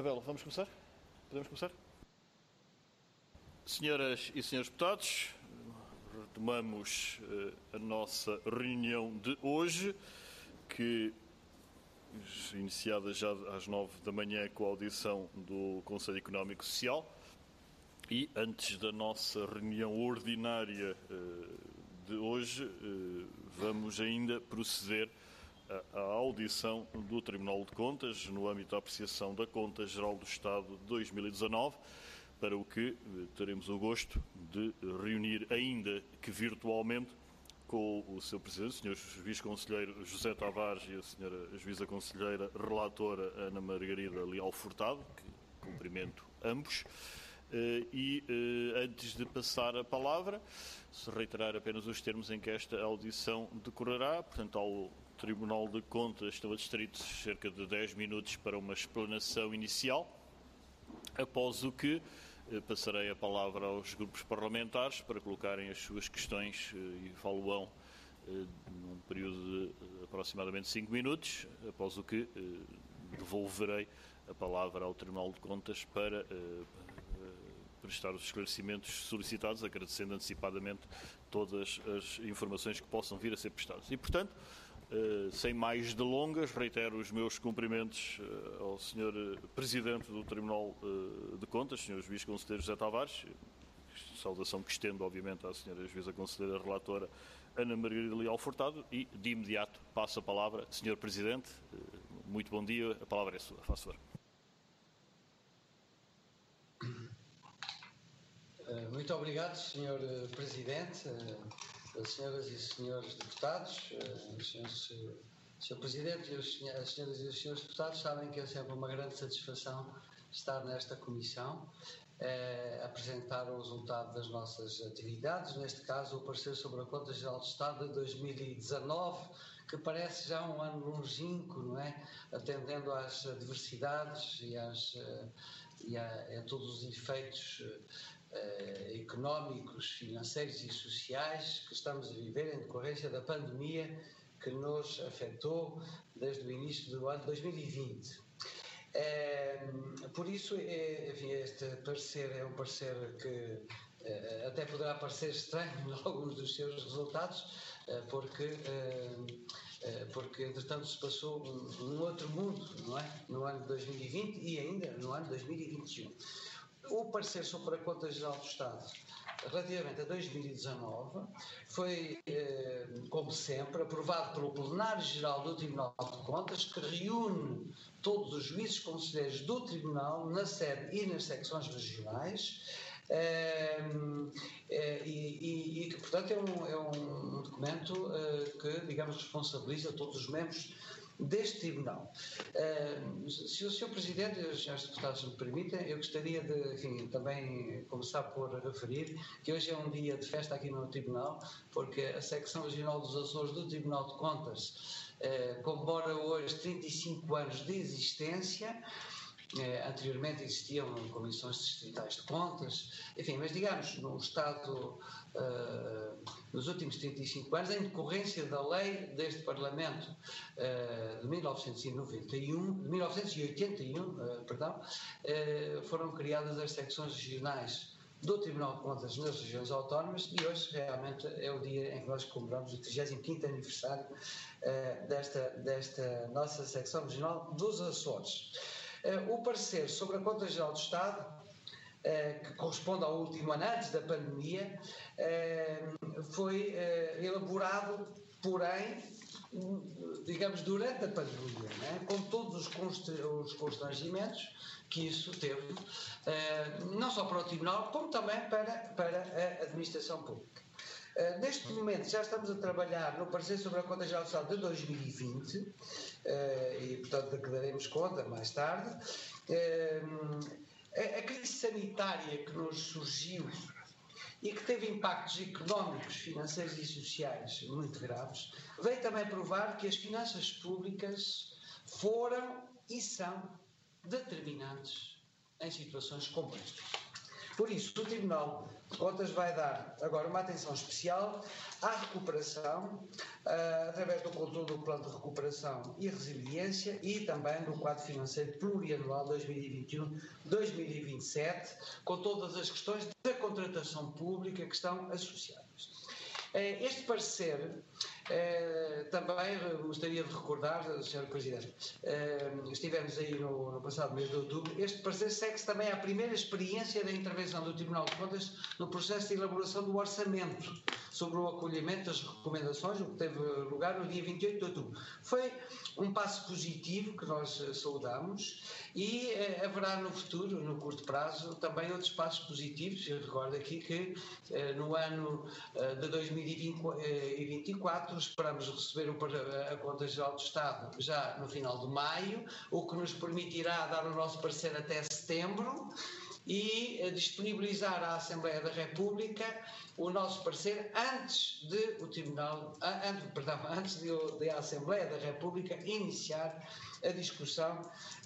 Rebelo, vamos começar? Podemos começar? Senhoras e senhores deputados, retomamos a nossa reunião de hoje, que iniciada já às 9 da manhã com a audição do Conselho Económico e Social, e antes da nossa reunião ordinária de hoje, vamos ainda proceder à audição do Tribunal de Contas no âmbito da apreciação da Conta Geral do Estado de 2019, para o que teremos o gosto de reunir, ainda que virtualmente, com o Sr. Presidente, o Sr. Vice-Conselheiro José Tavares e a Sra. Juíza Conselheira Relatora Ana Margarida Leal Furtado, que cumprimento ambos. Antes de passar a palavra, se reiterar apenas os termos em que esta audição decorrerá. Portanto, ao Tribunal de Contas estão adstritos cerca de 10 minutos para uma explanação inicial, após o que passarei a palavra aos grupos parlamentares para colocarem as suas questões e falo-ão num período de aproximadamente 5 minutos, após o que devolverei a palavra ao Tribunal de Contas para prestar os esclarecimentos solicitados, agradecendo antecipadamente todas as informações que possam vir a ser prestadas. E, portanto, sem mais delongas, reitero os meus cumprimentos ao Sr. Presidente do Tribunal de Contas, Sr. Vice-Conselheiro José Tavares, saudação que estendo, obviamente, à Sra. Juíza Conselheira Relatora Ana Margarida Leal Furtado, e, de imediato, passo a palavra. Sr. Presidente, muito bom dia, a palavra é sua, faça favor. Muito obrigado, Sr. Presidente, senhoras e senhores deputados, Sr. Presidente, as senhoras e os senhores deputados sabem que é sempre uma grande satisfação estar nesta comissão, apresentar o resultado das nossas atividades, neste caso o parecer sobre a Conta Geral do Estado de 2019, que parece já um ano longínquo, não é? Atendendo às adversidades e a todos os efeitos económicos, financeiros e sociais que estamos a viver em decorrência da pandemia que nos afetou desde o início do ano 2020. Por isso, enfim, este parecer é um parecer que até poderá parecer estranho em alguns dos seus resultados, porque entretanto se passou um outro mundo, não é? No ano de 2020 e ainda no ano de 2021. O parecer sobre a Conta Geral do Estado relativamente a 2019 foi, como sempre, aprovado pelo Plenário Geral do Tribunal de Contas, que reúne todos os juízes conselheiros do Tribunal na sede e nas secções regionais, e que, portanto, é um documento que, digamos, responsabiliza todos os membros deste Tribunal. Se o Sr. Presidente e os senhores deputados me permitem, eu gostaria de, enfim, também começar por referir que hoje é um dia de festa aqui no Tribunal, porque a Secção Regional dos Açores do Tribunal de Contas comemora hoje 35 anos de existência. Anteriormente existiam comissões distritais de contas, enfim, mas digamos, no Estado, nos últimos 35 anos, em decorrência da lei deste Parlamento de 1981, foram criadas as secções regionais do Tribunal de Contas nas regiões autónomas, e hoje realmente é o dia em que nós comemoramos o 35º aniversário desta nossa secção regional dos Açores. O parecer sobre a Conta Geral do Estado, que corresponde ao último ano antes da pandemia, foi elaborado, porém, digamos, durante a pandemia, né? Com todos os constrangimentos que isso teve, não só para o Tribunal, como também para a administração pública. Neste momento já estamos a trabalhar no parecer sobre a Conta Geral do Estado de 2020 e, portanto, de que daremos conta mais tarde. A crise sanitária que nos surgiu e que teve impactos económicos, financeiros e sociais muito graves, veio também provar que as finanças públicas foram e são determinantes em situações como estas. Por isso, o Tribunal de Contas vai dar agora uma atenção especial à recuperação, através do controle do Plano de Recuperação e Resiliência e também do quadro financeiro plurianual 2021-2027, com todas as questões da contratação pública que estão associadas. Este parecer, também gostaria de recordar, Sr. Presidente, estivemos aí no passado mês de outubro, este parecer segue-se também à primeira experiência da intervenção do Tribunal de Contas no processo de elaboração do orçamento, sobre o acolhimento das recomendações, o que teve lugar no dia 28 de outubro. Foi um passo positivo que nós saudamos e haverá no futuro, no curto prazo, também outros passos positivos. Eu recordo aqui que no ano de 2024 esperamos receber a Conta Geral do Estado já no final de maio, o que nos permitirá dar o nosso parecer até setembro e disponibilizar à Assembleia da República o nosso parecer antes de a Assembleia da República iniciar a discussão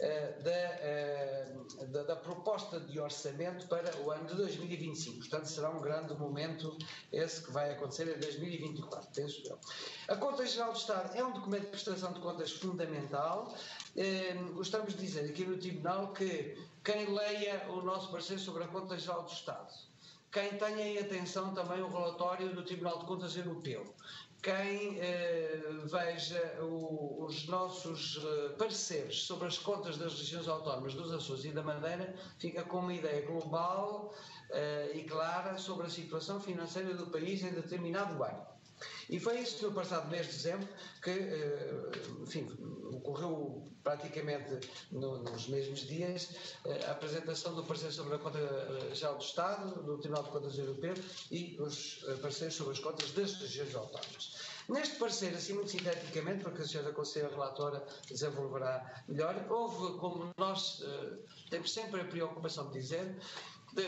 da proposta de orçamento para o ano de 2025. Portanto, será um grande momento esse que vai acontecer em 2024, penso eu. A Conta Geral do Estado é um documento de prestação de contas fundamental. Gostamos de dizer aqui no Tribunal que quem leia o nosso parecer sobre a Conta Geral do Estado, quem tenha em atenção também o relatório do Tribunal de Contas Europeu, quem veja os nossos pareceres sobre as contas das regiões autónomas dos Açores e da Madeira, fica com uma ideia global e clara sobre a situação financeira do país em determinado ano. E foi isso no passado mês de dezembro que, enfim, ocorreu praticamente nos mesmos dias a apresentação do parecer sobre a Conta Geral do Estado, do Tribunal de Contas Europeu e os pareceres sobre as contas das regiões autónomas. Neste parecer, assim muito sinteticamente, porque a Sra. Conselheira Relatora desenvolverá melhor, houve, como nós temos sempre a preocupação de dizer, de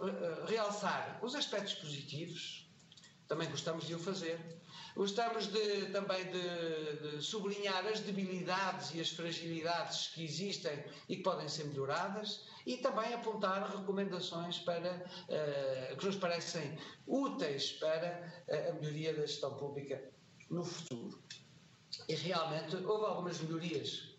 realçar os aspectos positivos. Também gostamos de o fazer. Gostamos também de sublinhar as debilidades e as fragilidades que existem e que podem ser melhoradas e também apontar recomendações que nos parecem úteis para a melhoria da gestão pública no futuro. E realmente houve algumas melhorias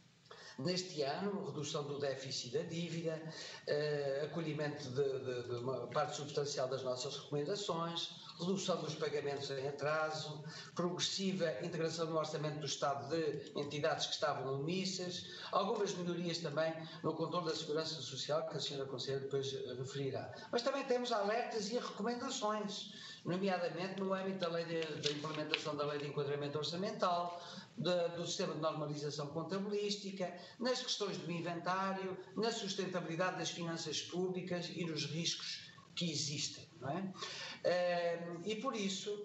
neste ano, redução do déficit da dívida, acolhimento de uma parte substancial das nossas recomendações, redução dos pagamentos em atraso, progressiva integração no orçamento do Estado de entidades que estavam omissas, algumas melhorias também no controle da segurança social, que a Sra. Conselheira depois referirá. Mas também temos alertas e recomendações, nomeadamente no âmbito da implementação da Lei de Enquadramento Orçamental, do sistema de normalização contabilística, nas questões do inventário, na sustentabilidade das finanças públicas e nos riscos que existem, não é? E por isso,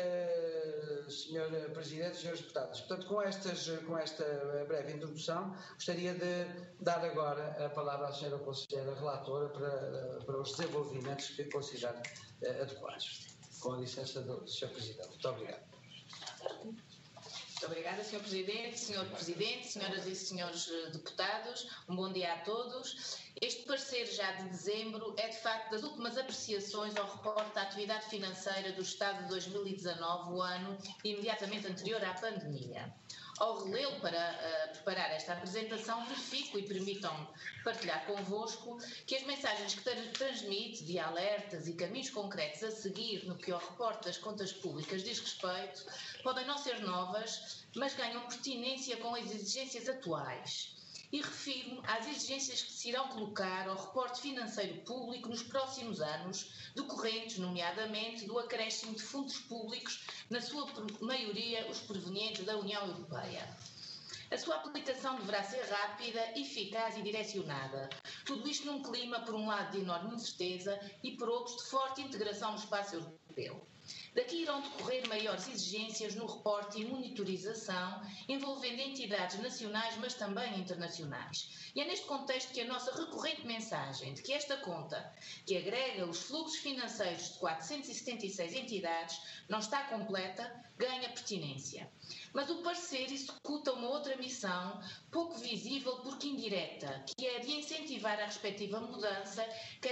Sr. Presidente, Srs. Deputados, portanto, com esta breve introdução, gostaria de dar agora a palavra à Sra. Conselheira Relatora para os desenvolvimentos que considerar adequados. Com a licença do Sr. Presidente. Muito obrigado. Muito obrigada, Sr. Presidente, Sr. Presidente, senhoras e senhores deputados, um bom dia a todos. Este parecer já de dezembro é, de facto, das últimas apreciações ao reporte da atividade financeira do Estado de 2019, o ano imediatamente anterior à pandemia. Ao relê-lo para preparar esta apresentação, verifico e permitam-me partilhar convosco que as mensagens que transmite de alertas e caminhos concretos a seguir no que ao reporte das contas públicas diz respeito podem não ser novas, mas ganham pertinência com as exigências atuais. E refiro-me às exigências que se irão colocar ao reporte financeiro público nos próximos anos, decorrentes, nomeadamente, do acréscimo de fundos públicos, na sua maioria os provenientes da União Europeia. A sua aplicação deverá ser rápida, eficaz e direcionada. Tudo isto num clima, por um lado, de enorme incerteza e, por outro, de forte integração no espaço europeu. Daqui irão decorrer maiores exigências no reporte e monitorização, envolvendo entidades nacionais, mas também internacionais. E é neste contexto que a nossa recorrente mensagem de que esta conta, que agrega os fluxos financeiros de 476 entidades, não está completa, ganha pertinência. Mas o parecer executa uma outra missão, pouco visível porque indireta, que é de incentivar a respectiva mudança, quer através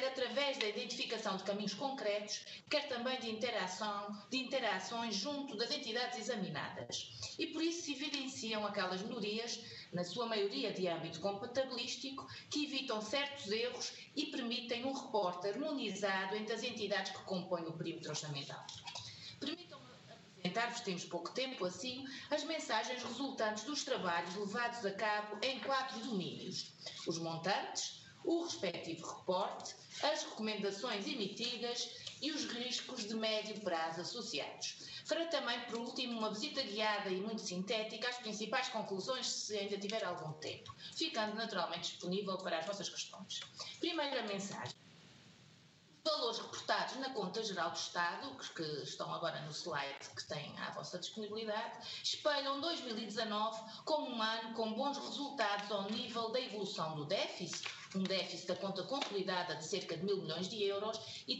através da identificação de caminhos concretos, quer também de interações junto das entidades examinadas. E por isso se evidenciam aquelas melhorias, na sua maioria de âmbito computabilístico, que evitam certos erros e permitem um reporte harmonizado entre as entidades que compõem o perímetro orçamental. Permitam-me apresentar-vos, temos pouco tempo assim, as mensagens resultantes dos trabalhos levados a cabo em 4 domínios: os montantes, o respectivo reporte, as recomendações emitidas e os riscos de médio prazo associados. Farei também, por último, uma visita guiada e muito sintética às principais conclusões, se ainda tiver algum tempo, ficando naturalmente disponível para as vossas questões. Primeira mensagem. Os valores reportados na Conta Geral do Estado, que estão agora no slide que têm à vossa disponibilidade, espelham 2019 como um ano com bons resultados ao nível da evolução do déficit, um déficit da conta consolidada de cerca de 1.000 milhões de euros e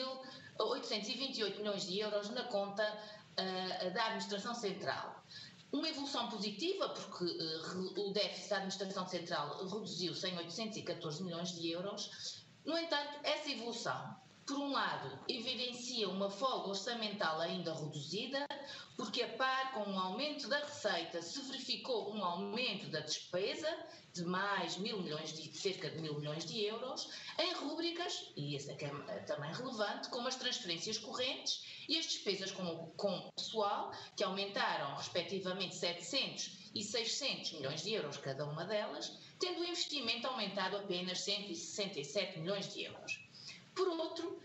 3.828 milhões de euros na conta da Administração Central. Uma evolução positiva, porque o déficit da Administração Central reduziu-se em 814 milhões de euros. No entanto, essa evolução, por um lado, evidencia uma folga orçamental ainda reduzida, porque a par com o aumento da receita se verificou um aumento da despesa de mais cerca de 1.000 milhões de euros, em rúbricas, e esse é que é também relevante, como as transferências correntes e as despesas com pessoal, que aumentaram respectivamente 700 e 600 milhões de euros cada uma delas, tendo o investimento aumentado apenas 167 milhões de euros. Por outro,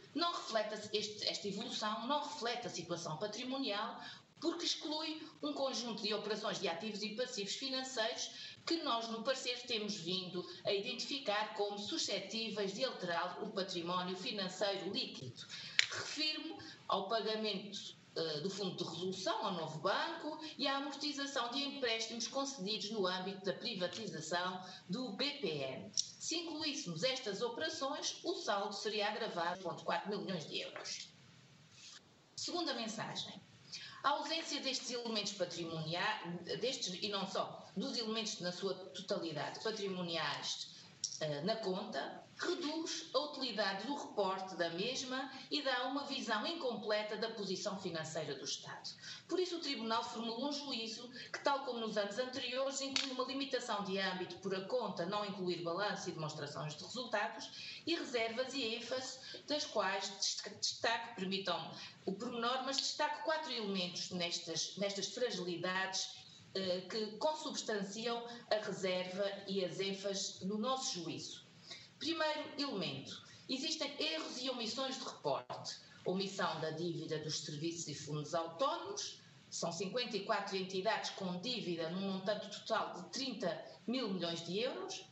esta evolução não reflete a situação patrimonial, porque exclui um conjunto de operações de ativos e passivos financeiros que nós, no parecer, temos vindo a identificar como suscetíveis de alterar o património financeiro líquido. Refiro-me ao pagamento do Fundo de Resolução ao novo banco e à amortização de empréstimos concedidos no âmbito da privatização do BPN. Se incluíssemos estas operações, o saldo seria agravado de 4.000 milhões de euros. Segunda mensagem. A ausência destes elementos patrimoniais, e não só, dos elementos na sua totalidade patrimoniais na conta, reduz a utilidade do reporte da mesma e dá uma visão incompleta da posição financeira do Estado. Por isso, o Tribunal formulou um juízo que, tal como nos anos anteriores, inclui uma limitação de âmbito por a conta não incluir balanço e demonstrações de resultados e reservas e ênfase, das quais destaco, permitam-me o pormenor, mas destaco 4 elementos nestas fragilidades que consubstanciam a reserva e as ênfases no nosso juízo. Primeiro elemento, existem erros e omissões de reporte. Omissão da dívida dos serviços e fundos autónomos, são 54 entidades com dívida num montante total de 30.000 milhões de euros.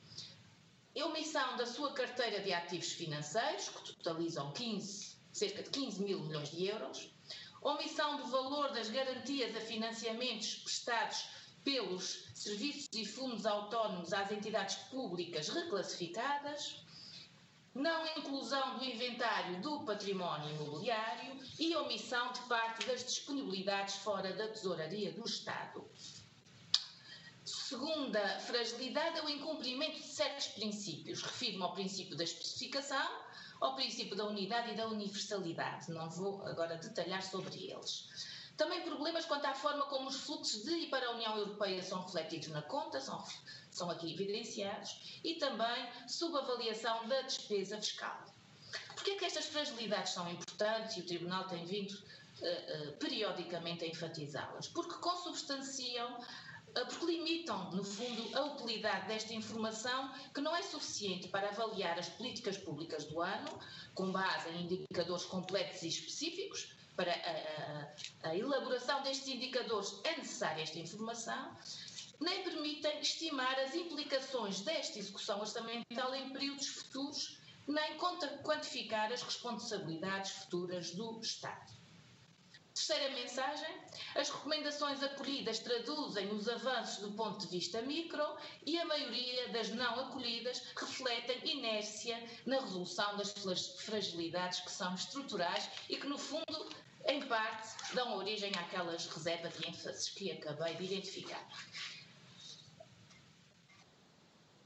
Omissão da sua carteira de ativos financeiros, que totalizam cerca de 15.000 milhões de euros. Omissão do valor das garantias a financiamentos prestados pelos serviços e fundos autónomos às entidades públicas reclassificadas, não inclusão do inventário do património imobiliário e omissão de parte das disponibilidades fora da tesouraria do Estado. Segunda fragilidade é o incumprimento de certos princípios. Refiro-me ao princípio da especificação, ao princípio da unidade e da universalidade. Não vou agora detalhar sobre eles. Também problemas quanto à forma como os fluxos de e para a União Europeia são refletidos na conta, são aqui evidenciados, e também subavaliação da despesa fiscal. Porquê é que estas fragilidades são importantes e o Tribunal tem vindo periodicamente a enfatizá-las? Porque consubstanciam, porque limitam, no fundo, a utilidade desta informação, que não é suficiente para avaliar as políticas públicas do ano, com base em indicadores completos e específicos. Para a elaboração destes indicadores é necessária esta informação, nem permitem estimar as implicações desta execução orçamental em períodos futuros, nem quantificar as responsabilidades futuras do Estado. Terceira mensagem, as recomendações acolhidas traduzem os avanços do ponto de vista micro e a maioria das não acolhidas refletem inércia na resolução das fragilidades que são estruturais e que, no fundo, em parte, dão origem àquelas reservas de ênfases que acabei de identificar.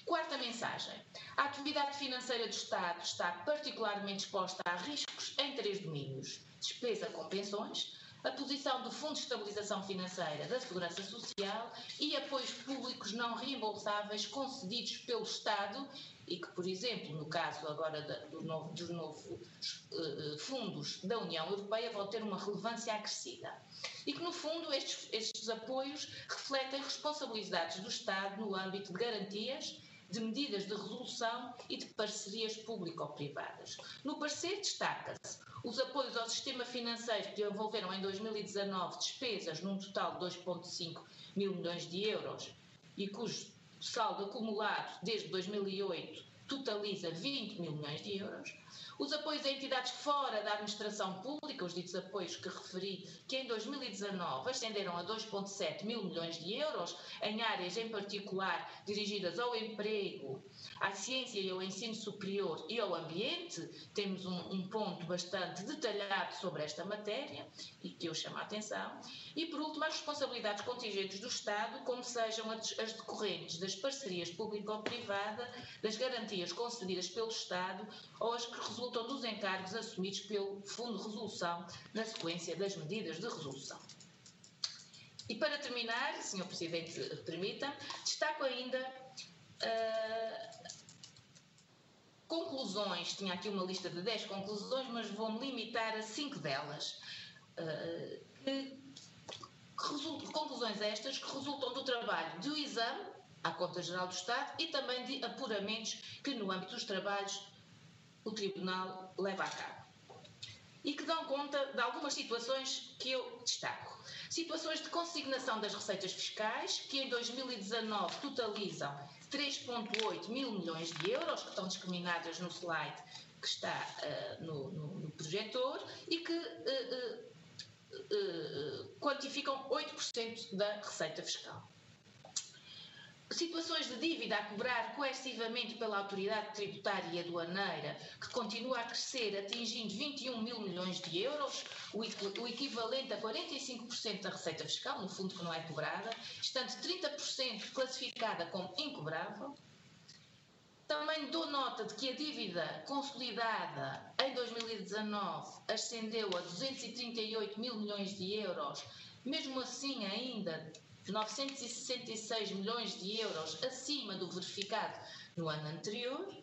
Quarta mensagem. A atividade financeira do Estado está particularmente exposta a riscos em 3 domínios: despesa com pensões, a posição do Fundo de Estabilização Financeira da Segurança Social e apoios públicos não reembolsáveis concedidos pelo Estado e que, por exemplo, no caso agora dos novos fundos da União Europeia, vão ter uma relevância acrescida. E que, no fundo, estes apoios refletem responsabilidades do Estado no âmbito de garantias, de medidas de resolução e de parcerias público-privadas. No parecer destaca-se os apoios ao sistema financeiro que envolveram em 2019 despesas num total de 2,5 mil milhões de euros e cujo saldo acumulado desde 2008 totaliza 20 mil milhões de euros. Os apoios a entidades fora da administração pública, os ditos apoios que referi, que em 2019 ascenderam a 2,7 mil milhões de euros, em áreas em particular dirigidas ao emprego, à ciência e ao ensino superior e ao ambiente. Temos um ponto bastante detalhado sobre esta matéria e que eu chamo a atenção. E, por último, as responsabilidades contingentes do Estado, como sejam as decorrentes das parcerias público-privada, das garantias concedidas pelo Estado ou as que resultam dos encargos assumidos pelo Fundo de Resolução na sequência das medidas de resolução. E para terminar, Sr. Presidente, permita-me, destaco ainda conclusões. Tinha aqui uma lista de 10 conclusões, mas vou-me limitar a 5 delas. Conclusões estas que resultam do trabalho do exame à Conta Geral do Estado e também de apuramentos que, no âmbito dos trabalhos, o Tribunal leva a cabo. E que dão conta de algumas situações que eu destaco. Situações de consignação das receitas fiscais, que em 2019 totalizam 3,8 mil milhões de euros, que estão discriminadas no slide que está no projetor, e que quantificam 8% da receita fiscal. Situações de dívida a cobrar coercivamente pela autoridade tributária e aduaneira, que continua a crescer, atingindo 21 mil milhões de euros, o equivalente a 45% da receita fiscal, no fundo que não é cobrada, estando 30% classificada como incobrável. Também dou nota de que a dívida consolidada em 2019 ascendeu a 238 mil milhões de euros, mesmo assim ainda 966 milhões de euros acima do verificado no ano anterior.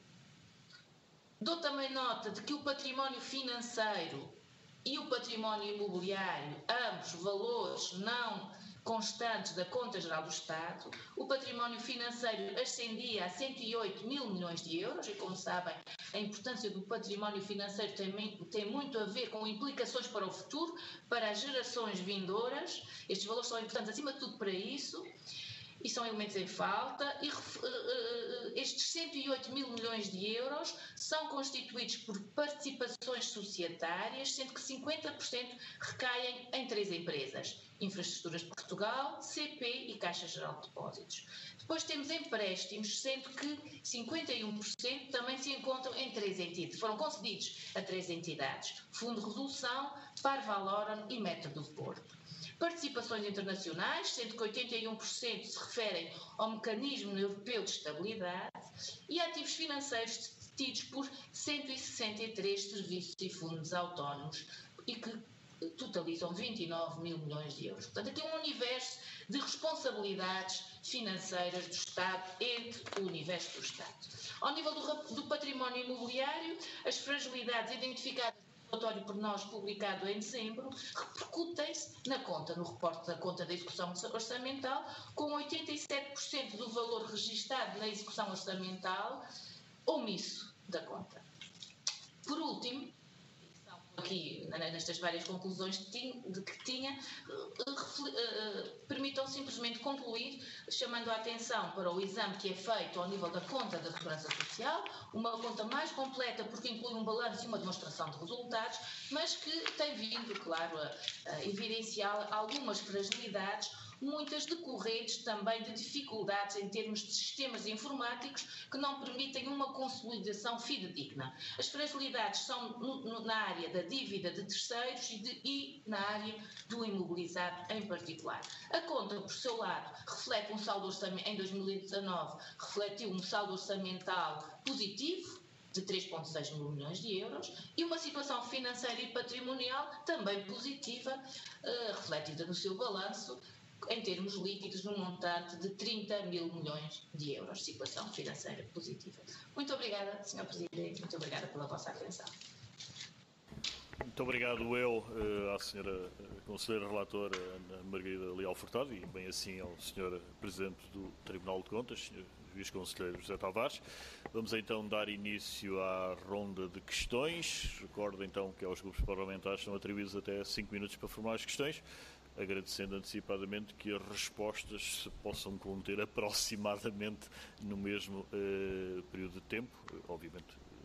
Dou também nota de que o património financeiro e o património imobiliário, ambos valores não constantes da Conta Geral do Estado, o património financeiro ascendia a 108 mil milhões de euros e, como sabem, a importância do património financeiro tem muito a ver com implicações para o futuro, para as gerações vindouras. Estes valores são importantes, acima de tudo, para isso. E são elementos em falta, e estes 108 mil milhões de euros são constituídos por participações societárias, sendo que 50% recaem em 3 empresas: Infraestruturas de Portugal, CP e Caixa Geral de Depósitos. Depois temos empréstimos, sendo que 51% também se encontram em 3 entidades, foram concedidos a 3 entidades: Fundo de Resolução, Parvalorum e Método de Porto. Participações internacionais, sendo que 81% se referem ao Mecanismo Europeu de Estabilidade, e ativos financeiros detidos por 163 serviços e fundos autónomos e que totalizam 29 mil milhões de euros. Portanto, aqui um universo de responsabilidades financeiras do Estado entre o universo do Estado. Ao nível do património imobiliário, as fragilidades identificadas relatório por nós publicado em dezembro repercutem-se na conta, no reporte da conta da execução orçamental, com 87% do valor registado na execução orçamental omisso da conta. Por último, aqui nestas várias conclusões que tinha, permitam simplesmente concluir chamando a atenção para o exame que é feito ao nível da conta da Segurança Social, uma conta mais completa porque inclui um balanço e uma demonstração de resultados, mas que tem vindo, claro, a evidenciar algumas fragilidades, muitas decorrentes também de dificuldades em termos de sistemas informáticos que não permitem uma consolidação fidedigna. As fragilidades são na área da dívida de terceiros e na área do imobilizado em particular. A conta, por seu lado, reflete um saldo orçamental, em 2019, refletiu um saldo orçamental positivo, de 3,6 mil milhões de euros, e uma situação financeira e patrimonial também positiva, refletida no seu balanço, em termos líquidos, num montante de 30 mil milhões de euros. Situação financeira positiva. Muito obrigada, Sr. Presidente, muito obrigada pela vossa atenção. Muito obrigado à Sra. Conselheira Relatora Ana Margarida Leal Furtado e bem assim ao Sr. Presidente do Tribunal de Contas, Sr. Juiz Conselheiro José Tavares. Vamos então dar início à ronda de questões. Recordo então que aos grupos parlamentares são atribuídos até 5 minutos para formar as questões, agradecendo antecipadamente que as respostas se possam conter aproximadamente no mesmo período de tempo. Obviamente,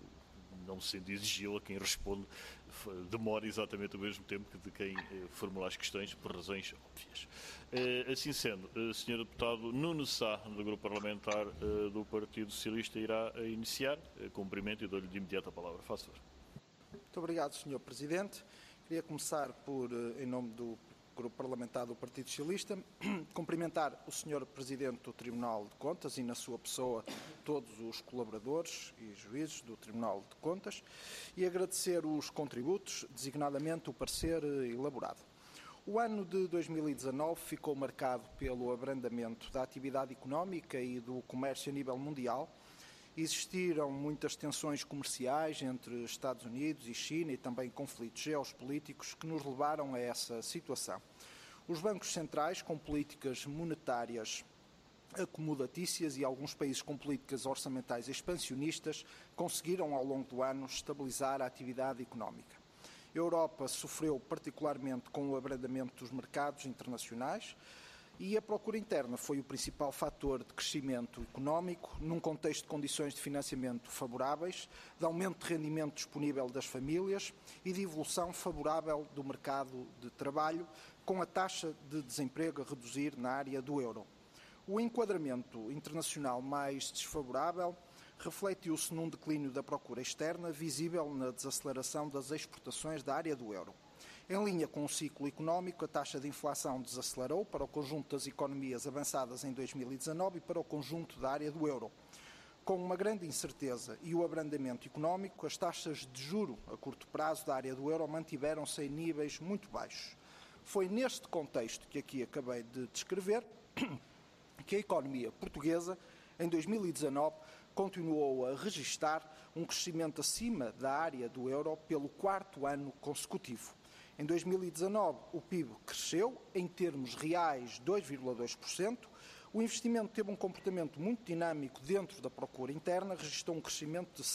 não sendo exigível a quem responde demora exatamente o mesmo tempo que de quem formula as questões, por razões óbvias. Assim sendo, Sr. Deputado Nuno Sá, do Grupo Parlamentar do Partido Socialista, irá iniciar. Cumprimento e dou-lhe de imediato a palavra. Faça favor. Muito obrigado, Sr. Presidente. Queria começar por, em nome do Grupo Parlamentar do Partido Socialista, cumprimentar o Sr. Presidente do Tribunal de Contas e, na sua pessoa, todos os colaboradores e juízes do Tribunal de Contas e agradecer os contributos, designadamente o parecer elaborado. O ano de 2019 ficou marcado pelo abrandamento da atividade económica e do comércio a nível mundial. Existiram muitas tensões comerciais entre Estados Unidos e China e também conflitos geopolíticos que nos levaram a essa situação. Os bancos centrais, com políticas monetárias acomodatícias e alguns países com políticas orçamentais expansionistas, conseguiram ao longo do ano estabilizar a atividade económica. A Europa sofreu particularmente com o abrandamento dos mercados internacionais, e a procura interna foi o principal fator de crescimento económico, num contexto de condições de financiamento favoráveis, de aumento de rendimento disponível das famílias e de evolução favorável do mercado de trabalho, com a taxa de desemprego a reduzir na área do euro. O enquadramento internacional mais desfavorável refletiu-se num declínio da procura externa, visível na desaceleração das exportações da área do euro. Em linha com o ciclo económico, a taxa de inflação desacelerou para o conjunto das economias avançadas em 2019 e para o conjunto da área do euro. Com uma grande incerteza e o abrandamento económico, as taxas de juro a curto prazo da área do euro mantiveram-se em níveis muito baixos. Foi neste contexto que aqui acabei de descrever que a economia portuguesa, em 2019, continuou a registrar um crescimento acima da área do euro pelo 4º ano consecutivo. Em 2019, o PIB cresceu, em termos reais, 2,2%. O investimento teve um comportamento muito dinâmico dentro da procura interna, registrou um crescimento de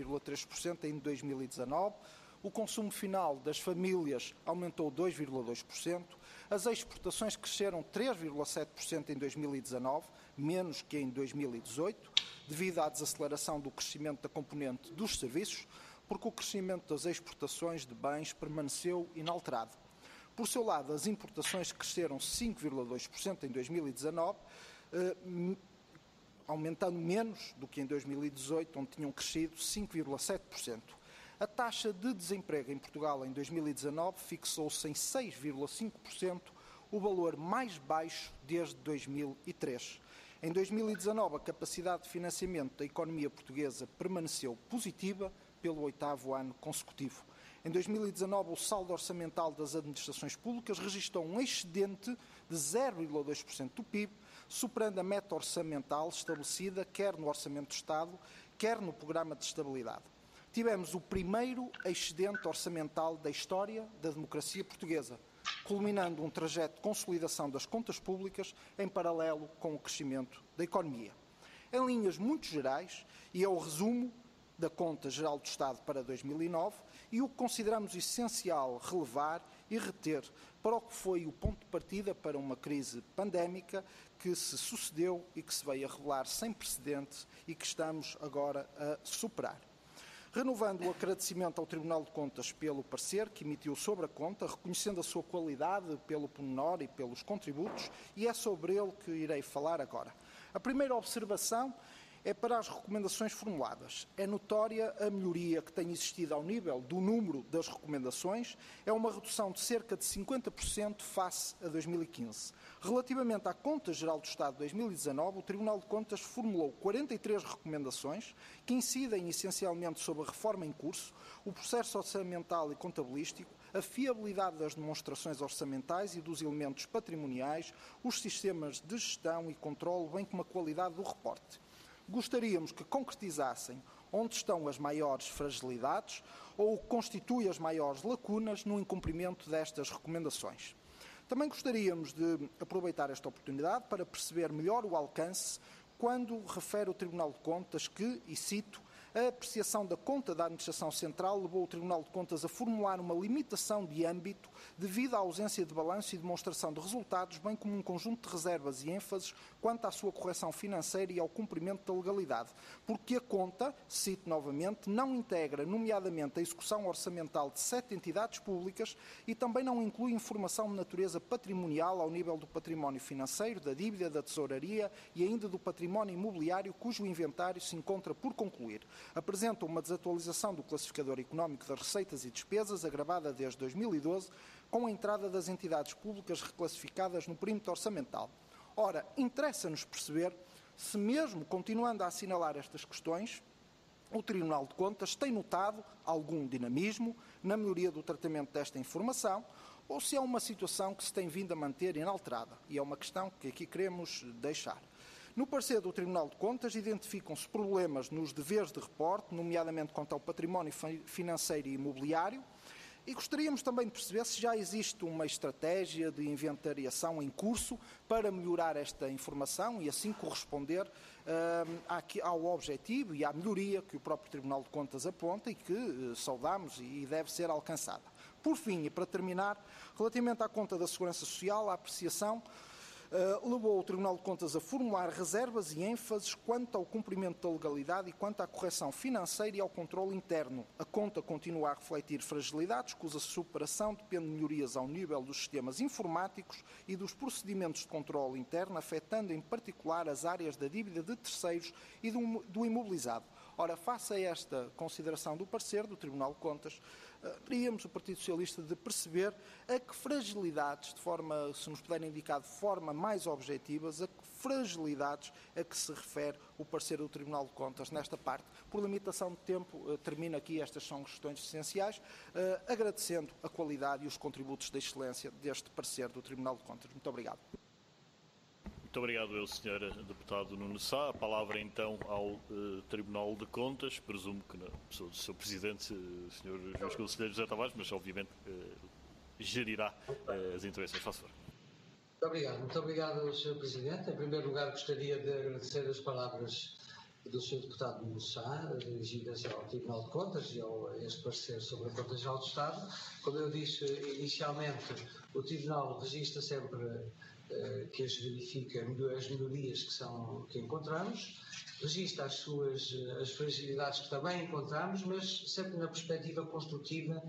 6,3% em 2019. O consumo final das famílias aumentou 2,2%. As exportações cresceram 3,7% em 2019, menos que em 2018, devido à desaceleração do crescimento da componente dos serviços, porque o crescimento das exportações de bens permaneceu inalterado. Por seu lado, as importações cresceram 5,2% em 2019, aumentando menos do que em 2018, onde tinham crescido 5,7%. A taxa de desemprego em Portugal em 2019 fixou-se em 6,5%, o valor mais baixo desde 2003. Em 2019, a capacidade de financiamento da economia portuguesa permaneceu positiva pelo 8º ano consecutivo. Em 2019, o saldo orçamental das administrações públicas registrou um excedente de 0,2% do PIB, superando a meta orçamental estabelecida quer no Orçamento do Estado, quer no Programa de Estabilidade. Tivemos o primeiro excedente orçamental da história da democracia portuguesa, culminando um trajeto de consolidação das contas públicas em paralelo com o crescimento da economia. Em linhas muito gerais, e é o resumo da Conta Geral do Estado para 2009 e o que consideramos essencial relevar e reter para o que foi o ponto de partida para uma crise pandémica que se sucedeu e que se veio a revelar sem precedentes e que estamos agora a superar. renovando o agradecimento ao Tribunal de Contas pelo parecer que emitiu sobre a conta, reconhecendo a sua qualidade pelo pormenor e pelos contributos, e é sobre ele que irei falar agora. A primeira observação é para as recomendações formuladas. É notória a melhoria que tem existido ao nível do número das recomendações, é uma redução de cerca de 50% face a 2015. Relativamente à Conta Geral do Estado de 2019, o Tribunal de Contas formulou 43 recomendações que incidem essencialmente sobre a reforma em curso, o processo orçamental e contabilístico, a fiabilidade das demonstrações orçamentais e dos elementos patrimoniais, os sistemas de gestão e controle, bem como a qualidade do reporte. Gostaríamos que concretizassem onde estão as maiores fragilidades ou o que constitui as maiores lacunas no incumprimento destas recomendações. Também gostaríamos de aproveitar esta oportunidade para perceber melhor o alcance quando refere o Tribunal de Contas que, e cito, a apreciação da conta da Administração Central levou o Tribunal de Contas a formular uma limitação de âmbito devido à ausência de balanço e demonstração de resultados, bem como um conjunto de reservas e ênfases quanto à sua correção financeira e ao cumprimento da legalidade, porque a conta, cito novamente, não integra, nomeadamente, a execução orçamental de 7 entidades públicas e também não inclui informação de natureza patrimonial ao nível do património financeiro, da dívida, da tesouraria e ainda do património imobiliário, cujo inventário se encontra por concluir. Apresenta uma desatualização do classificador económico das receitas e despesas, agravada desde 2012, com a entrada das entidades públicas reclassificadas no perímetro orçamental. Ora, interessa-nos perceber se, mesmo continuando a assinalar estas questões, o Tribunal de Contas tem notado algum dinamismo na melhoria do tratamento desta informação, ou se é uma situação que se tem vindo a manter inalterada. E é uma questão que aqui queremos deixar. No parecer do Tribunal de Contas, identificam-se problemas nos deveres de reporte, nomeadamente quanto ao património financeiro e imobiliário, e gostaríamos também de perceber se já existe uma estratégia de inventariação em curso para melhorar esta informação e assim corresponder ao objetivo e à melhoria que o próprio Tribunal de Contas aponta e que saudamos e deve ser alcançada. Por fim, e para terminar, relativamente à conta da Segurança Social, a apreciação levou o Tribunal de Contas a formular reservas e ênfases quanto ao cumprimento da legalidade e quanto à correção financeira e ao controle interno. A conta continua a refletir fragilidades, cuja superação depende de melhorias ao nível dos sistemas informáticos e dos procedimentos de controle interno, afetando em particular as áreas da dívida de terceiros e do imobilizado. Ora, face a esta consideração do parecer do Tribunal de Contas, teríamos o Partido Socialista de perceber a que fragilidades, se nos puderem indicar de forma mais objetivas, a que fragilidades a que se refere o parecer do Tribunal de Contas nesta parte. Por limitação de tempo, termino aqui, estas são questões essenciais, agradecendo a qualidade e os contributos de excelência deste parecer do Tribunal de Contas. Muito obrigado. Muito obrigado, Sr. Deputado Nuno Sá. A palavra então ao Tribunal de Contas, presumo que na pessoa do Sr. Presidente, Sr. Juiz Conselheiro José Tavares, mas obviamente gerirá as intervenções. Faça favor. Muito obrigado, Sr. Presidente. Em primeiro lugar, gostaria de agradecer as palavras do Sr. Deputado Nuno Sá, dirigidas ao Tribunal de Contas e a este parecer sobre a Conta Geral do Estado. Como eu disse inicialmente, o Tribunal registra sempre que as verifica as melhorias que encontramos, registra as fragilidades que também encontramos, mas sempre na perspectiva construtiva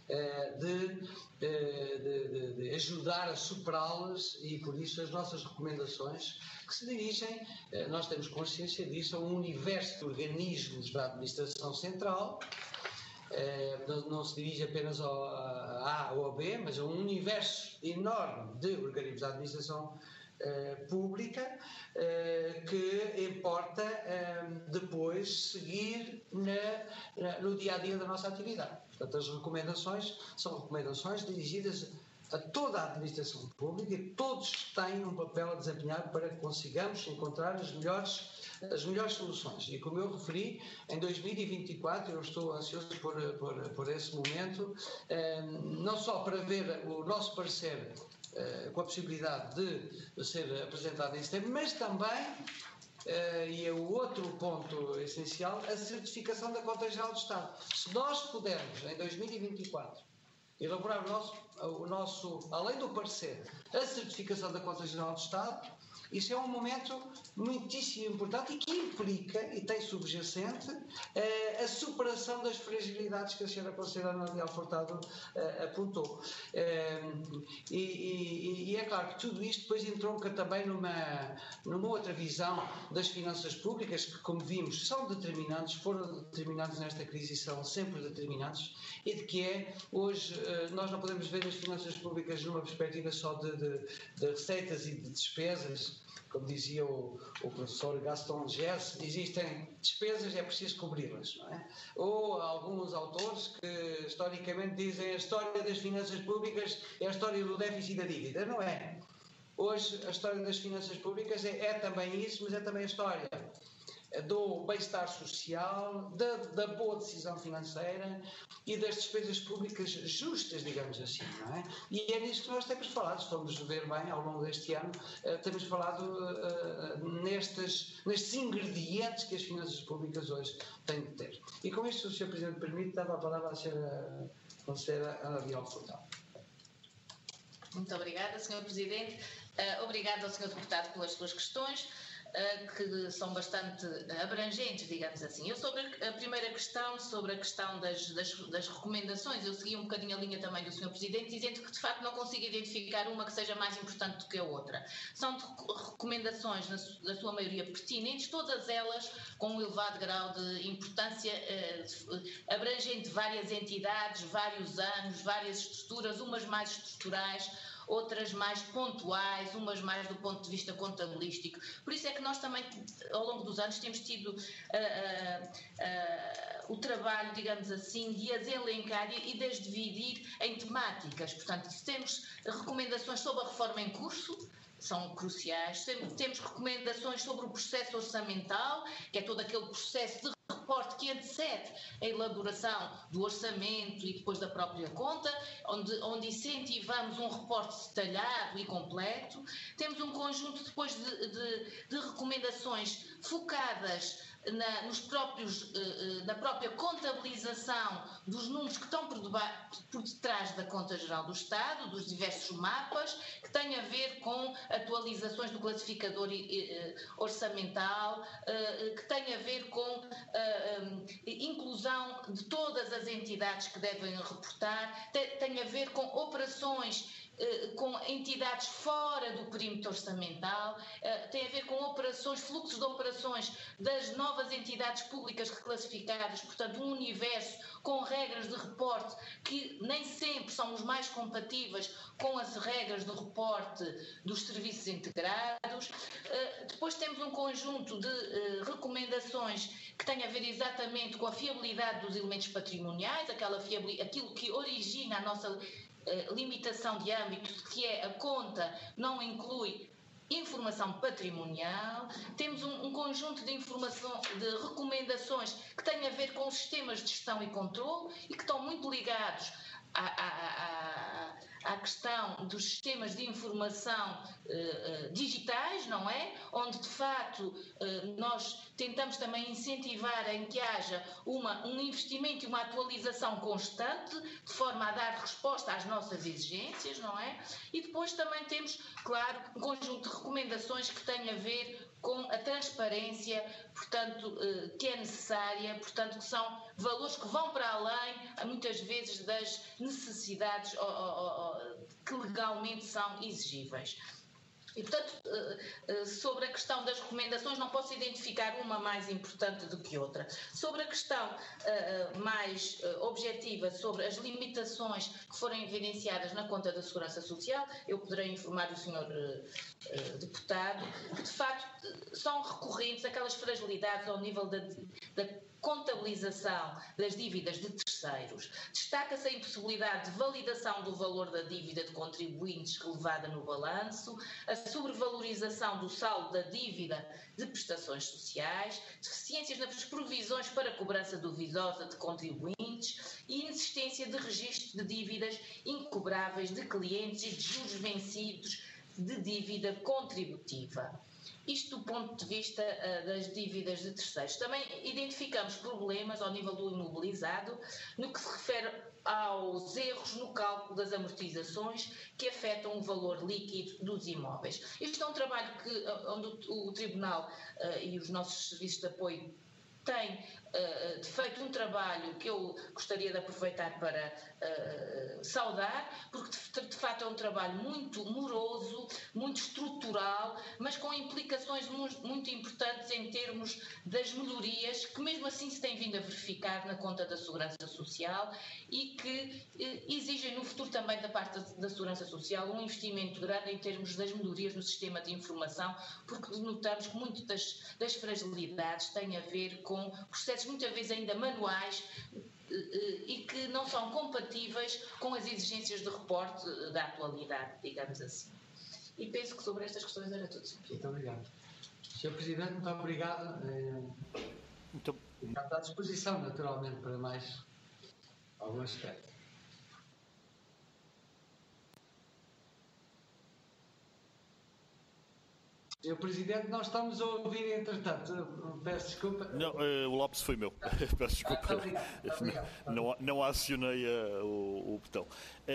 de ajudar a superá-las, e por isso as nossas recomendações que se dirigem, nós temos consciência disso, a um universo de organismos da Administração Central. Não se dirige apenas ao A ou ao B, mas a um universo enorme de organismos da administração pública que importa depois seguir no dia-a-dia da nossa atividade. Portanto, as recomendações são recomendações dirigidas a toda a administração pública, e todos têm um papel a desempenhar para que consigamos encontrar as melhores soluções. E como eu referi, em 2024, eu estou ansioso por esse momento, não só para ver o nosso parecer com a possibilidade de ser apresentado em setembro, mas também, e é o outro ponto essencial, a certificação da Conta Geral do Estado. Se nós pudermos, em 2024, elaborar o nosso, além do parecer, a certificação da Conta Geral do Estado. Isso é um momento muitíssimo importante e que implica, e tem subjacente, a superação das fragilidades que a senhora conselheira Ana Leal Furtado apontou. E é claro que tudo isto depois entronca também numa outra visão das finanças públicas, que, como vimos, são determinantes, foram determinantes nesta crise e são sempre determinantes, e de que hoje nós não podemos ver as finanças públicas numa perspectiva só de receitas e de despesas. Como dizia o professor Gaston Gers, existem despesas, é preciso cobri-las, não é? Ou alguns autores que historicamente dizem a história das finanças públicas é a história do déficit e da dívida. Não é. Hoje a história das finanças públicas é também isso, mas é também a história do bem-estar social, da boa decisão financeira e das despesas públicas justas, digamos assim, não é? E é nisso que nós temos falado, se formos ver bem ao longo deste ano, temos falado nestes ingredientes que as finanças públicas hoje têm de ter. E com isto, se o Sr. Presidente permite, dava a palavra à Sra. Conselheira Ana Leal Furtado. Muito obrigada, Sr. Presidente. Obrigada ao Sr. Deputado pelas suas questões, que são bastante abrangentes, digamos assim. Eu, sobre a primeira questão, sobre a questão das recomendações, eu segui um bocadinho a linha também do Sr. Presidente, dizendo que de facto não consigo identificar uma que seja mais importante do que a outra. São recomendações, na sua maioria, pertinentes, todas elas com um elevado grau de importância, abrangente várias entidades, vários anos, várias estruturas, umas mais estruturais, outras mais pontuais, umas mais do ponto de vista contabilístico. Por isso é que nós também, ao longo dos anos, temos tido o trabalho, digamos assim, de as elencar e de as dividir em temáticas. Portanto, se temos recomendações sobre a reforma em curso, são cruciais. Temos recomendações sobre o processo orçamental, que é todo aquele processo de reporte que antecede a elaboração do orçamento e depois da própria conta, onde incentivamos um reporte detalhado e completo. Temos um conjunto depois de recomendações focadas na própria contabilização dos números que estão por detrás da Conta Geral do Estado, dos diversos mapas, que têm a ver com atualizações do classificador orçamental, que têm a ver com inclusão de todas as entidades que devem reportar, tem a ver com operações com entidades fora do perímetro orçamental, tem a ver com operações, fluxos de operações das novas entidades públicas reclassificadas, portanto um universo com regras de reporte que nem sempre são os mais compatíveis com as regras do reporte dos serviços integrados. Depois temos um conjunto de recomendações que têm a ver exatamente com a fiabilidade dos elementos patrimoniais, aquilo que origina a nossa limitação de âmbito, que é a conta não inclui informação patrimonial. Temos um conjunto de recomendações que têm a ver com os sistemas de gestão e controle e que estão muito ligados à questão dos sistemas de informação digitais, não é? Onde, de facto, nós tentamos também incentivar em que haja um investimento e uma atualização constante, de forma a dar resposta às nossas exigências, não é? E depois também temos, claro, um conjunto de recomendações que têm a ver com a transparência, portanto, que é necessária, portanto, que são valores que vão para além, muitas vezes, das necessidades que legalmente são exigíveis. E, portanto, sobre a questão das recomendações, não posso identificar uma mais importante do que outra. Sobre a questão mais objetiva, sobre as limitações que foram evidenciadas na conta da Segurança Social, eu poderei informar o Sr. Deputado que, de facto, são recorrentes aquelas fragilidades ao nível da contabilização das dívidas de terceiros. Destaca-se a impossibilidade de validação do valor da dívida de contribuintes relevada no balanço, a sobrevalorização do saldo da dívida de prestações sociais, deficiências nas provisões para cobrança duvidosa de contribuintes e insistência de registro de dívidas incobráveis de clientes e de juros vencidos de dívida contributiva. Isto do ponto de vista das dívidas de terceiros. Também identificamos problemas ao nível do imobilizado, no que se refere aos erros no cálculo das amortizações que afetam o valor líquido dos imóveis. Este é um trabalho onde o Tribunal e os nossos serviços de apoio têm feito um trabalho que eu gostaria de aproveitar para saudar, porque de facto é um trabalho muito moroso, muito estrutural, mas com implicações muito importantes em termos das melhorias que mesmo assim se tem vindo a verificar na conta da Segurança Social e que exigem no futuro também da parte da Segurança Social um investimento grande em termos das melhorias no sistema de informação, porque notamos que muitas das fragilidades têm a ver com processos muitas vezes ainda manuais e que não são compatíveis com as exigências de reporte da atualidade, digamos assim. E penso que sobre estas questões era tudo. Muito obrigado. Sr. Presidente, muito obrigado. Está à disposição, naturalmente, para mais algum aspecto. Sr. Presidente, nós estamos a ouvir, entretanto, peço desculpa. Não, o lapso foi meu. Peço desculpa. Obrigado. Não acionei o botão.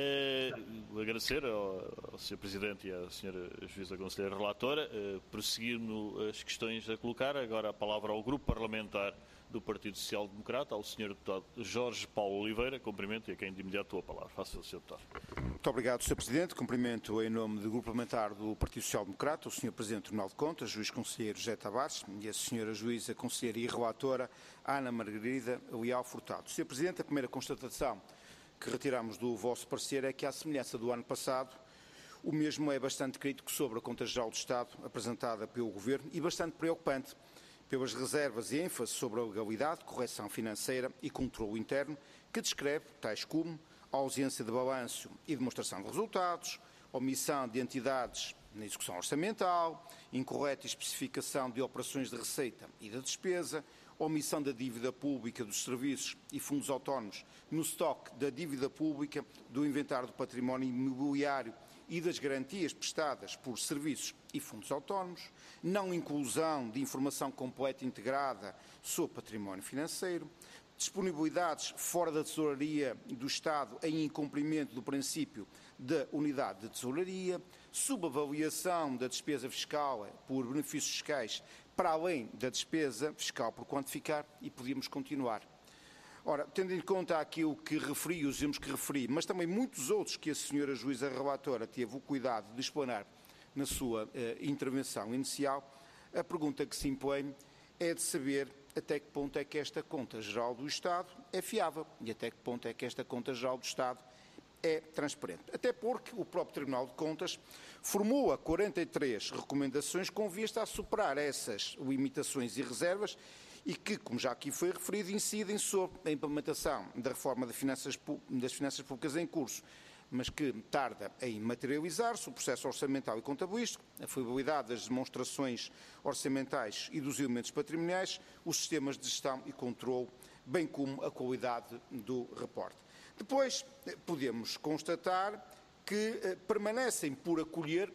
Agradecer ao Sr. Presidente e à Sra. Juíza Conselheira Relatora, prosseguindo as questões a colocar, agora a palavra ao Grupo Parlamentar do Partido Social Democrata, ao Sr. Deputado Jorge Paulo Oliveira. Cumprimento e a quem de imediato a palavra. Faça o Sr. Deputado. Muito obrigado, Sr. Presidente. Cumprimento em nome do Grupo Parlamentar do Partido Social Democrata, o Sr. Presidente do Tribunal de Contas, Juiz Conselheiro José Tavares e a Sra. Juíza Conselheira e Relatora Ana Margarida Leal Furtado. Sr. Presidente, a primeira constatação que retiramos do vosso parecer é que, à semelhança do ano passado, o mesmo é bastante crítico sobre a Conta Geral do Estado apresentada pelo Governo e bastante preocupante pelas reservas e ênfase sobre a legalidade, correção financeira e controle interno, que descreve, tais como a ausência de balanço e demonstração de resultados, omissão de entidades na execução orçamental, incorreta especificação de operações de receita e da despesa, omissão da dívida pública dos serviços e fundos autónomos no estoque da dívida pública, do inventário do património imobiliário e das garantias prestadas por serviços e fundos autónomos, não inclusão de informação completa e integrada sobre património financeiro, disponibilidades fora da tesouraria do Estado em incumprimento do princípio da unidade de tesouraria, subavaliação da despesa fiscal por benefícios fiscais para além da despesa fiscal por quantificar, e podíamos continuar. Ora, tendo em conta aquilo que referi, os exemplos que referi, mas também muitos outros que a Sra. Juíza Relatora teve o cuidado de explanar na sua intervenção inicial, a pergunta que se impõe é de saber até que ponto é que esta Conta Geral do Estado é fiável e até que ponto é que esta Conta Geral do Estado é transparente. Até porque o próprio Tribunal de Contas formula 43 recomendações com vista a superar essas limitações e reservas e que, como já aqui foi referido, incidem sobre a implementação da reforma das finanças públicas em curso, mas que tarda em materializar-se o processo orçamental e contabilístico, a fiabilidade das demonstrações orçamentais e dos elementos patrimoniais, os sistemas de gestão e controle, bem como a qualidade do reporte. Depois, podemos constatar que permanecem por acolher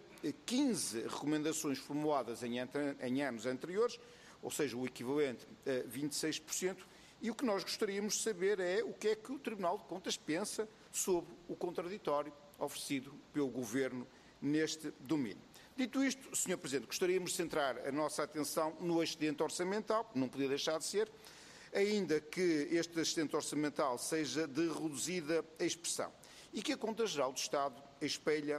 15 recomendações formuladas em anos anteriores, ou seja, o equivalente a 26%, e o que nós gostaríamos de saber é o que é que o Tribunal de Contas pensa sobre o contraditório oferecido pelo Governo neste domínio. Dito isto, Sr. Presidente, gostaríamos de centrar a nossa atenção no excedente orçamental, não podia deixar de ser, ainda que este excedente orçamental seja de reduzida expressão, e que a Conta Geral do Estado espelha.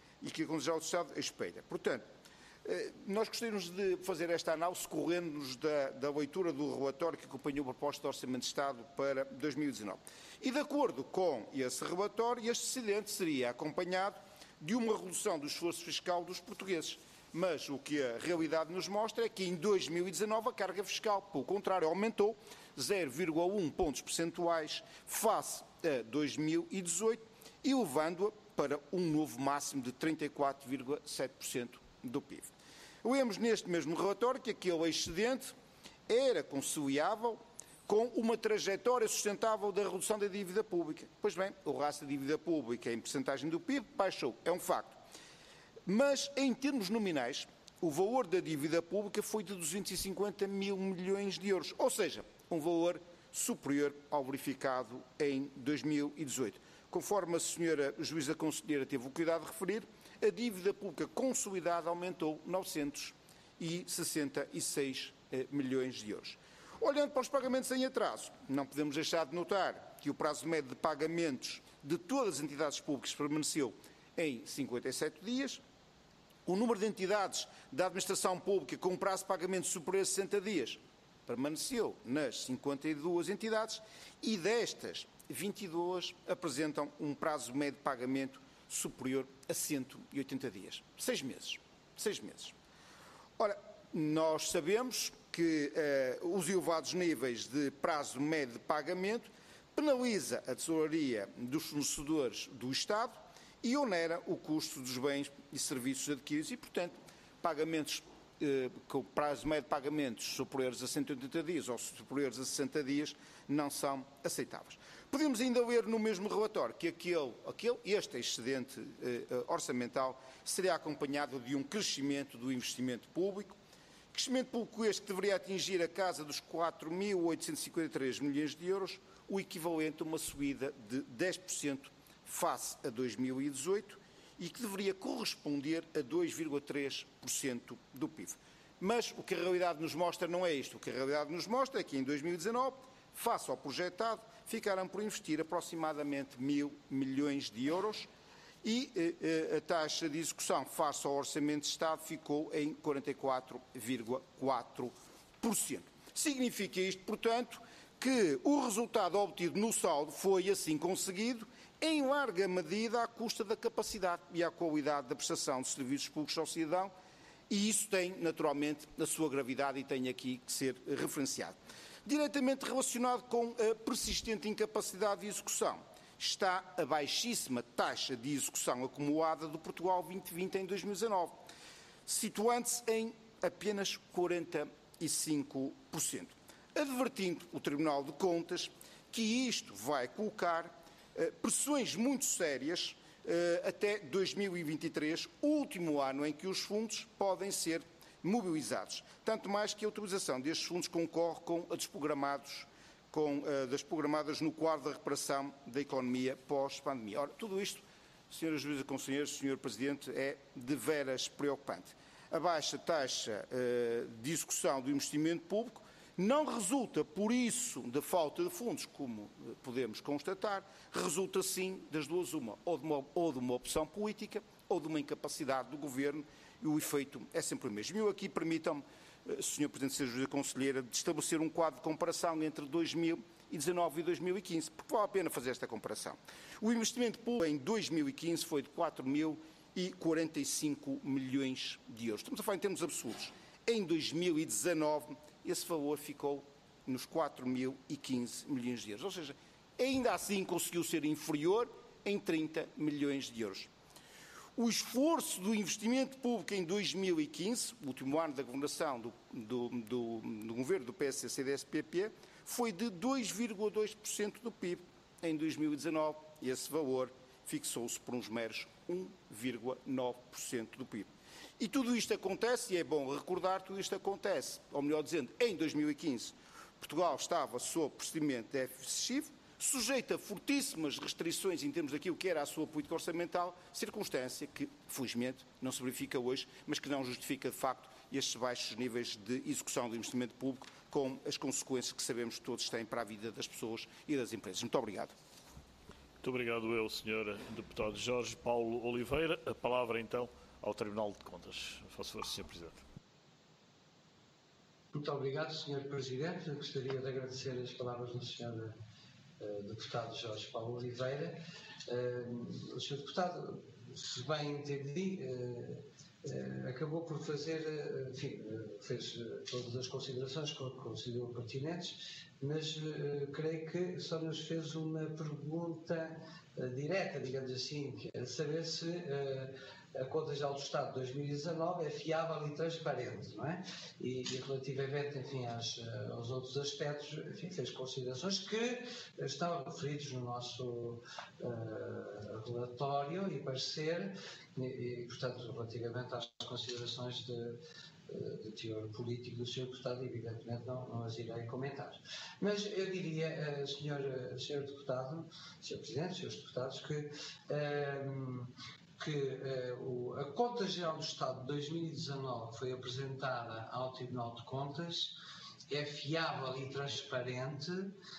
Portanto, nós gostaríamos de fazer esta análise correndo-nos da leitura do relatório que acompanhou a proposta de Orçamento de Estado para 2019. E, de acordo com esse relatório, este excedente seria acompanhado de uma redução do esforço fiscal dos portugueses. Mas o que a realidade nos mostra é que em 2019 a carga fiscal, pelo contrário, aumentou 0,1 pontos percentuais face a 2018 e levando-a para um novo máximo de 34,7% do PIB. Lemos neste mesmo relatório que aquele excedente era conciliável com uma trajetória sustentável da redução da dívida pública. Pois bem, o ratio da dívida pública em percentagem do PIB baixou, é um facto. Mas, em termos nominais, o valor da dívida pública foi de 250 mil milhões de euros, ou seja, um valor superior ao verificado em 2018. Conforme a senhora juíza conselheira teve o cuidado de referir, a dívida pública consolidada aumentou 966 milhões de euros. Olhando para os pagamentos em atraso, não podemos deixar de notar que o prazo médio de pagamentos de todas as entidades públicas permaneceu em 57 dias. O número de entidades da administração pública com um prazo de pagamento superior a 60 dias permaneceu nas 52 entidades e destas, 22 apresentam um prazo médio de pagamento superior a 180 dias. 6 meses. 6 meses. Ora, nós sabemos que os elevados níveis de prazo médio de pagamento penaliza a tesouraria dos fornecedores do Estado e onera o custo dos bens e serviços adquiridos e, portanto, pagamentos com prazo médio de pagamentos superiores a 180 dias ou superiores a 60 dias não são aceitáveis. Podemos ainda ler no mesmo relatório que este excedente orçamental seria acompanhado de um crescimento do investimento público, crescimento público este que deveria atingir a casa dos 4.853 milhões de euros, o equivalente a uma subida de 10% face a 2018 e que deveria corresponder a 2,3% do PIB. Mas o que a realidade nos mostra não é isto. O que a realidade nos mostra é que em 2019, face ao projetado, ficaram por investir aproximadamente 1.000 milhões de euros e a taxa de execução face ao Orçamento de Estado ficou em 44,4%. Significa isto, portanto, que o resultado obtido no saldo foi assim conseguido em larga medida à custa da capacidade e à qualidade da prestação de serviços públicos ao cidadão, e isso tem, naturalmente, a sua gravidade e tem aqui que ser referenciado. Diretamente relacionado com a persistente incapacidade de execução está a baixíssima taxa de execução acumulada do Portugal 2020 em 2019, situando-se em apenas 45%. Advertindo o Tribunal de Contas que isto vai colocar pressões muito sérias até 2023, o último ano em que os fundos podem ser mobilizados. Tanto mais que a utilização destes fundos concorre com das programadas no quadro da recuperação da economia pós-pandemia. Ora, tudo isto, Sra. Juíza Conselheira, Sr. Presidente, é de veras preocupante. A baixa taxa de execução do investimento público não resulta, por isso, da falta de fundos, como podemos constatar, resulta sim das duas uma, ou de uma opção política ou de uma incapacidade do Governo, e o efeito é sempre o mesmo. Eu aqui permitam-me, Sr. Presidente, Sra. Juíza Conselheira, de estabelecer um quadro de comparação entre 2019 e 2015, porque vale a pena fazer esta comparação. O investimento público em 2015 foi de 4.045 milhões de euros. Estamos a falar em termos absurdos. Em 2019, esse valor ficou nos 4.015 milhões de euros. Ou seja, ainda assim conseguiu ser inferior em 30 milhões de euros. O esforço do investimento público em 2015, o último ano da governação do governo do PSD-CDS-PP, foi de 2,2% do PIB. Em 2019, esse valor fixou-se por uns meros 1,9% do PIB. E tudo isto acontece, e é bom recordar, tudo isto acontece, ou melhor dizendo, em 2015, Portugal estava sob procedimento de déficit excessivo, sujeito a fortíssimas restrições em termos daquilo que era a sua política orçamental, circunstância que, felizmente, não se verifica hoje, mas que não justifica, de facto, estes baixos níveis de execução do investimento público, com as consequências que sabemos que todos têm para a vida das pessoas e das empresas. Muito obrigado. Muito obrigado eu, Sr. Deputado Jorge Paulo Oliveira. A palavra, então, ao Tribunal de Contas. Faço favor, Sr. Presidente. Muito obrigado, Sr. Presidente. Gostaria de agradecer as palavras do Sr. Deputado Jorge Paulo Oliveira. O Sr. Deputado, se bem entendi, acabou por fazer, enfim, fez todas as considerações que considerou pertinentes, mas creio que só nos fez uma pergunta direta, digamos assim, que é saber se a Conta Geral do Estado de 2019 é fiável e transparente, não é? E relativamente, enfim, aos outros aspectos, enfim, fez considerações que estão referidos no nosso relatório e parecer, e, portanto, relativamente às considerações de teor político do Sr. Deputado, evidentemente não as irei comentar. Mas eu diria, Sr. Deputado, Sr. Presidente, Srs. Deputados, que a Conta Geral do Estado de 2019 foi apresentada ao Tribunal de Contas, é fiável e transparente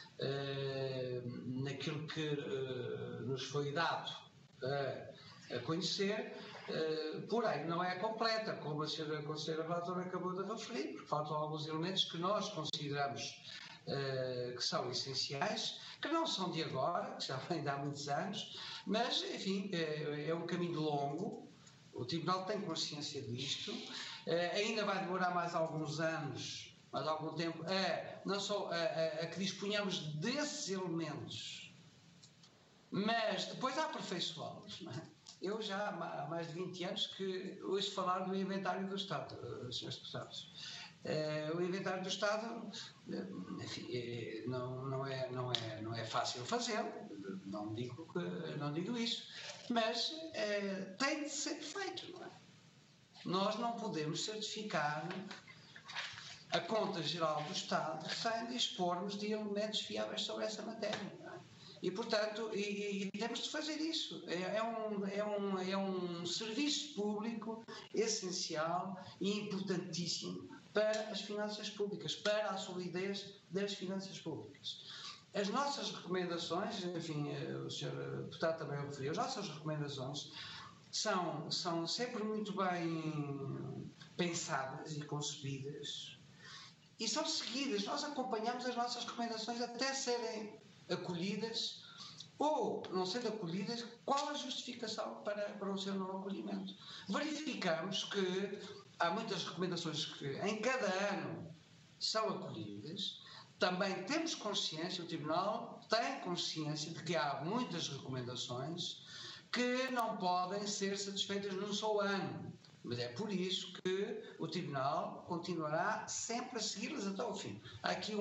naquilo que nos foi dado a conhecer, porém não é completa, como a Sra. Conselheira Relatora acabou de referir, porque faltam alguns elementos que nós consideramos que são essenciais, que não são de agora, que já vêm de há muitos anos, mas, enfim, é um caminho longo, o Tribunal tem consciência disto, ainda vai demorar mais alguns anos, mais algum tempo, não só a que disponhamos desses elementos, mas depois a aperfeiçoá-los, não é? Eu já há mais de 20 anos que ouço falar do inventário do Estado, Srs. Deputados. O inventário do Estado, enfim, não é fácil fazê-lo, não digo isso, mas tem de ser feito, não é? Nós não podemos certificar a Conta Geral do Estado sem dispormos de elementos fiáveis sobre essa matéria, não é? E, portanto, temos de fazer isso. É um serviço público essencial e importantíssimo para as finanças públicas, para a solidez das finanças públicas. As nossas recomendações, enfim, o Sr. Deputado também o referiu, as nossas recomendações são sempre muito bem pensadas e concebidas e são seguidas. Nós acompanhamos as nossas recomendações até serem acolhidas ou, não sendo acolhidas, qual a justificação para o seu não acolhimento. Verificamos que há muitas recomendações que em cada ano são acolhidas. Também temos consciência, o Tribunal tem consciência de que há muitas recomendações que não podem ser satisfeitas num só ano. Mas é por isso que o Tribunal continuará sempre a segui-las até ao fim. Há aqui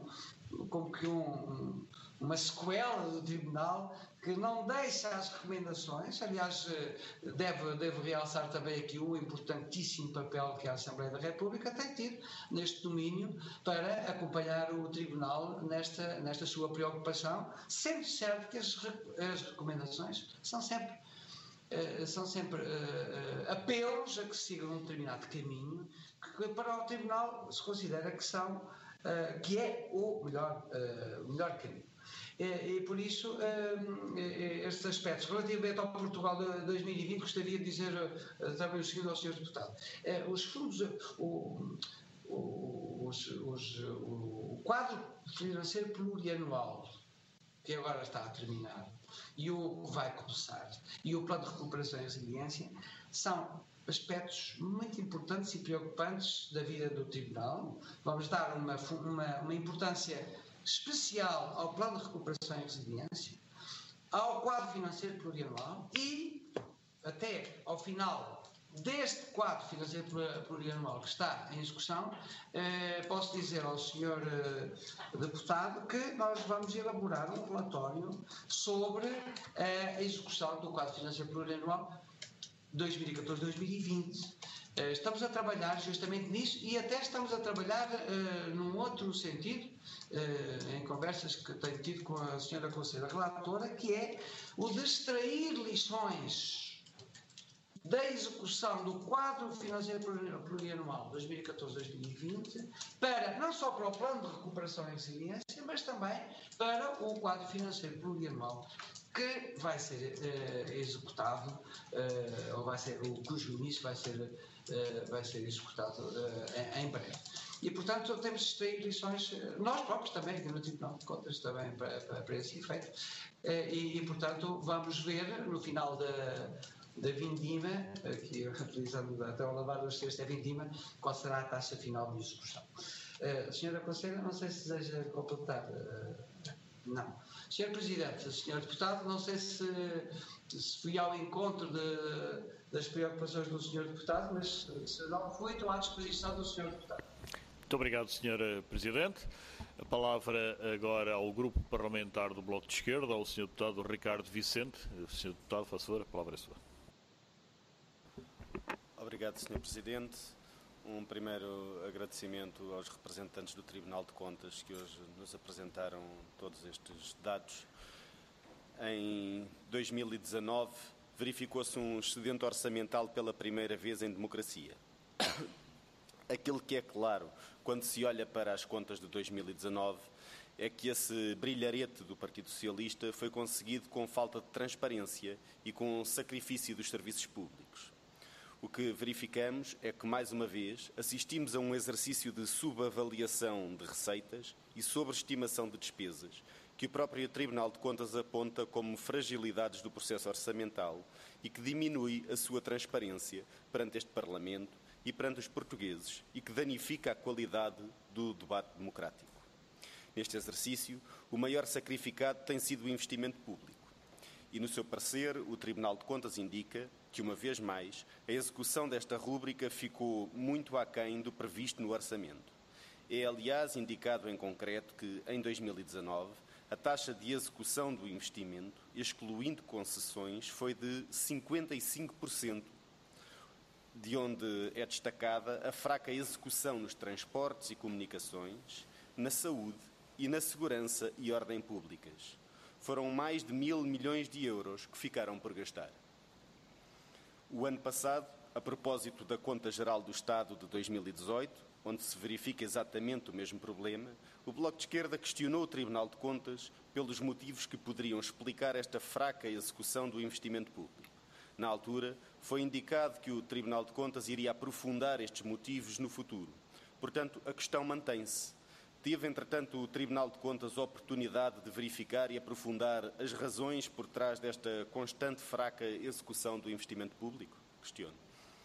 uma sequela do Tribunal que não deixa as recomendações. Aliás, deve realçar também aqui o importantíssimo papel que a Assembleia da República tem tido neste domínio para acompanhar o Tribunal nesta sua preocupação, sendo certo que as recomendações são sempre apelos a que se siga um determinado caminho que para o Tribunal se considera que é o melhor caminho. E por isso, estes aspectos, relativamente ao Portugal de 2020, gostaria de dizer também o seguinte ao Sr. Deputado. Os fundos, o quadro financeiro plurianual, que agora está a terminar, e o que vai começar, e o plano de recuperação e resiliência, são aspectos muito importantes e preocupantes da vida do Tribunal. Vamos dar uma importância especial ao plano de recuperação e resiliência, ao quadro financeiro plurianual e, até ao final deste quadro financeiro plurianual que está em execução, posso dizer ao Sr. Deputado que nós vamos elaborar um relatório sobre a execução do quadro financeiro plurianual 2014-2020. Estamos a trabalhar justamente nisso e até estamos a trabalhar num outro sentido, em conversas que tenho tido com a Sra. Conselheira Relatora, que é o de extrair lições da execução do quadro financeiro plurianual 2014-2020 não só para o plano de recuperação e resiliência, mas também para o quadro financeiro plurianual que vai ser executado, cujo início vai ser executado em breve. E, portanto, temos de extrair lições, nós próprios também, aqui no Tribunal de Contas, também para esse efeito. E, portanto, vamos ver no final da vindima, aqui utilizando até o lavar dos cestos, vindima, qual será a taxa final de execução. Senhora Conselheira, não sei se deseja completar. Não. Senhor Presidente, Senhor Deputado, não sei se fui ao encontro das preocupações do Senhor Deputado, mas se não fui, estou à disposição do Senhor Deputado. Muito obrigado, Sr. Presidente. A palavra agora ao Grupo Parlamentar do Bloco de Esquerda, ao Sr. Deputado Ricardo Vicente. Sr. Deputado, faz favor, a palavra é sua. Obrigado, Sr. Presidente. Um primeiro agradecimento aos representantes do Tribunal de Contas que hoje nos apresentaram todos estes dados. Em 2019, verificou-se um excedente orçamental pela primeira vez em democracia. Aquilo que é claro, quando se olha para as contas de 2019, é que esse brilharete do Partido Socialista foi conseguido com falta de transparência e com sacrifício dos serviços públicos. O que verificamos é que, mais uma vez, assistimos a um exercício de subavaliação de receitas e sobreestimação de despesas, que o próprio Tribunal de Contas aponta como fragilidades do processo orçamental e que diminui a sua transparência perante este Parlamento e perante os portugueses e que danifica a qualidade do debate democrático. Neste exercício, o maior sacrificado tem sido o investimento público. E, no seu parecer, o Tribunal de Contas indica que, uma vez mais, a execução desta rúbrica ficou muito aquém do previsto no orçamento. É, aliás, indicado em concreto que, em 2019, a taxa de execução do investimento, excluindo concessões, foi de 55%, de onde é destacada a fraca execução nos transportes e comunicações, na saúde e na segurança e ordem públicas. Foram mais de 1.000 milhões de euros que ficaram por gastar. O ano passado, a propósito da Conta Geral do Estado de 2018, onde se verifica exatamente o mesmo problema, o Bloco de Esquerda questionou o Tribunal de Contas pelos motivos que poderiam explicar esta fraca execução do investimento público. Na altura, foi indicado que o Tribunal de Contas iria aprofundar estes motivos no futuro. Portanto, a questão mantém-se. Teve, entretanto, o Tribunal de Contas a oportunidade de verificar e aprofundar as razões por trás desta constante fraca execução do investimento público? Questiono.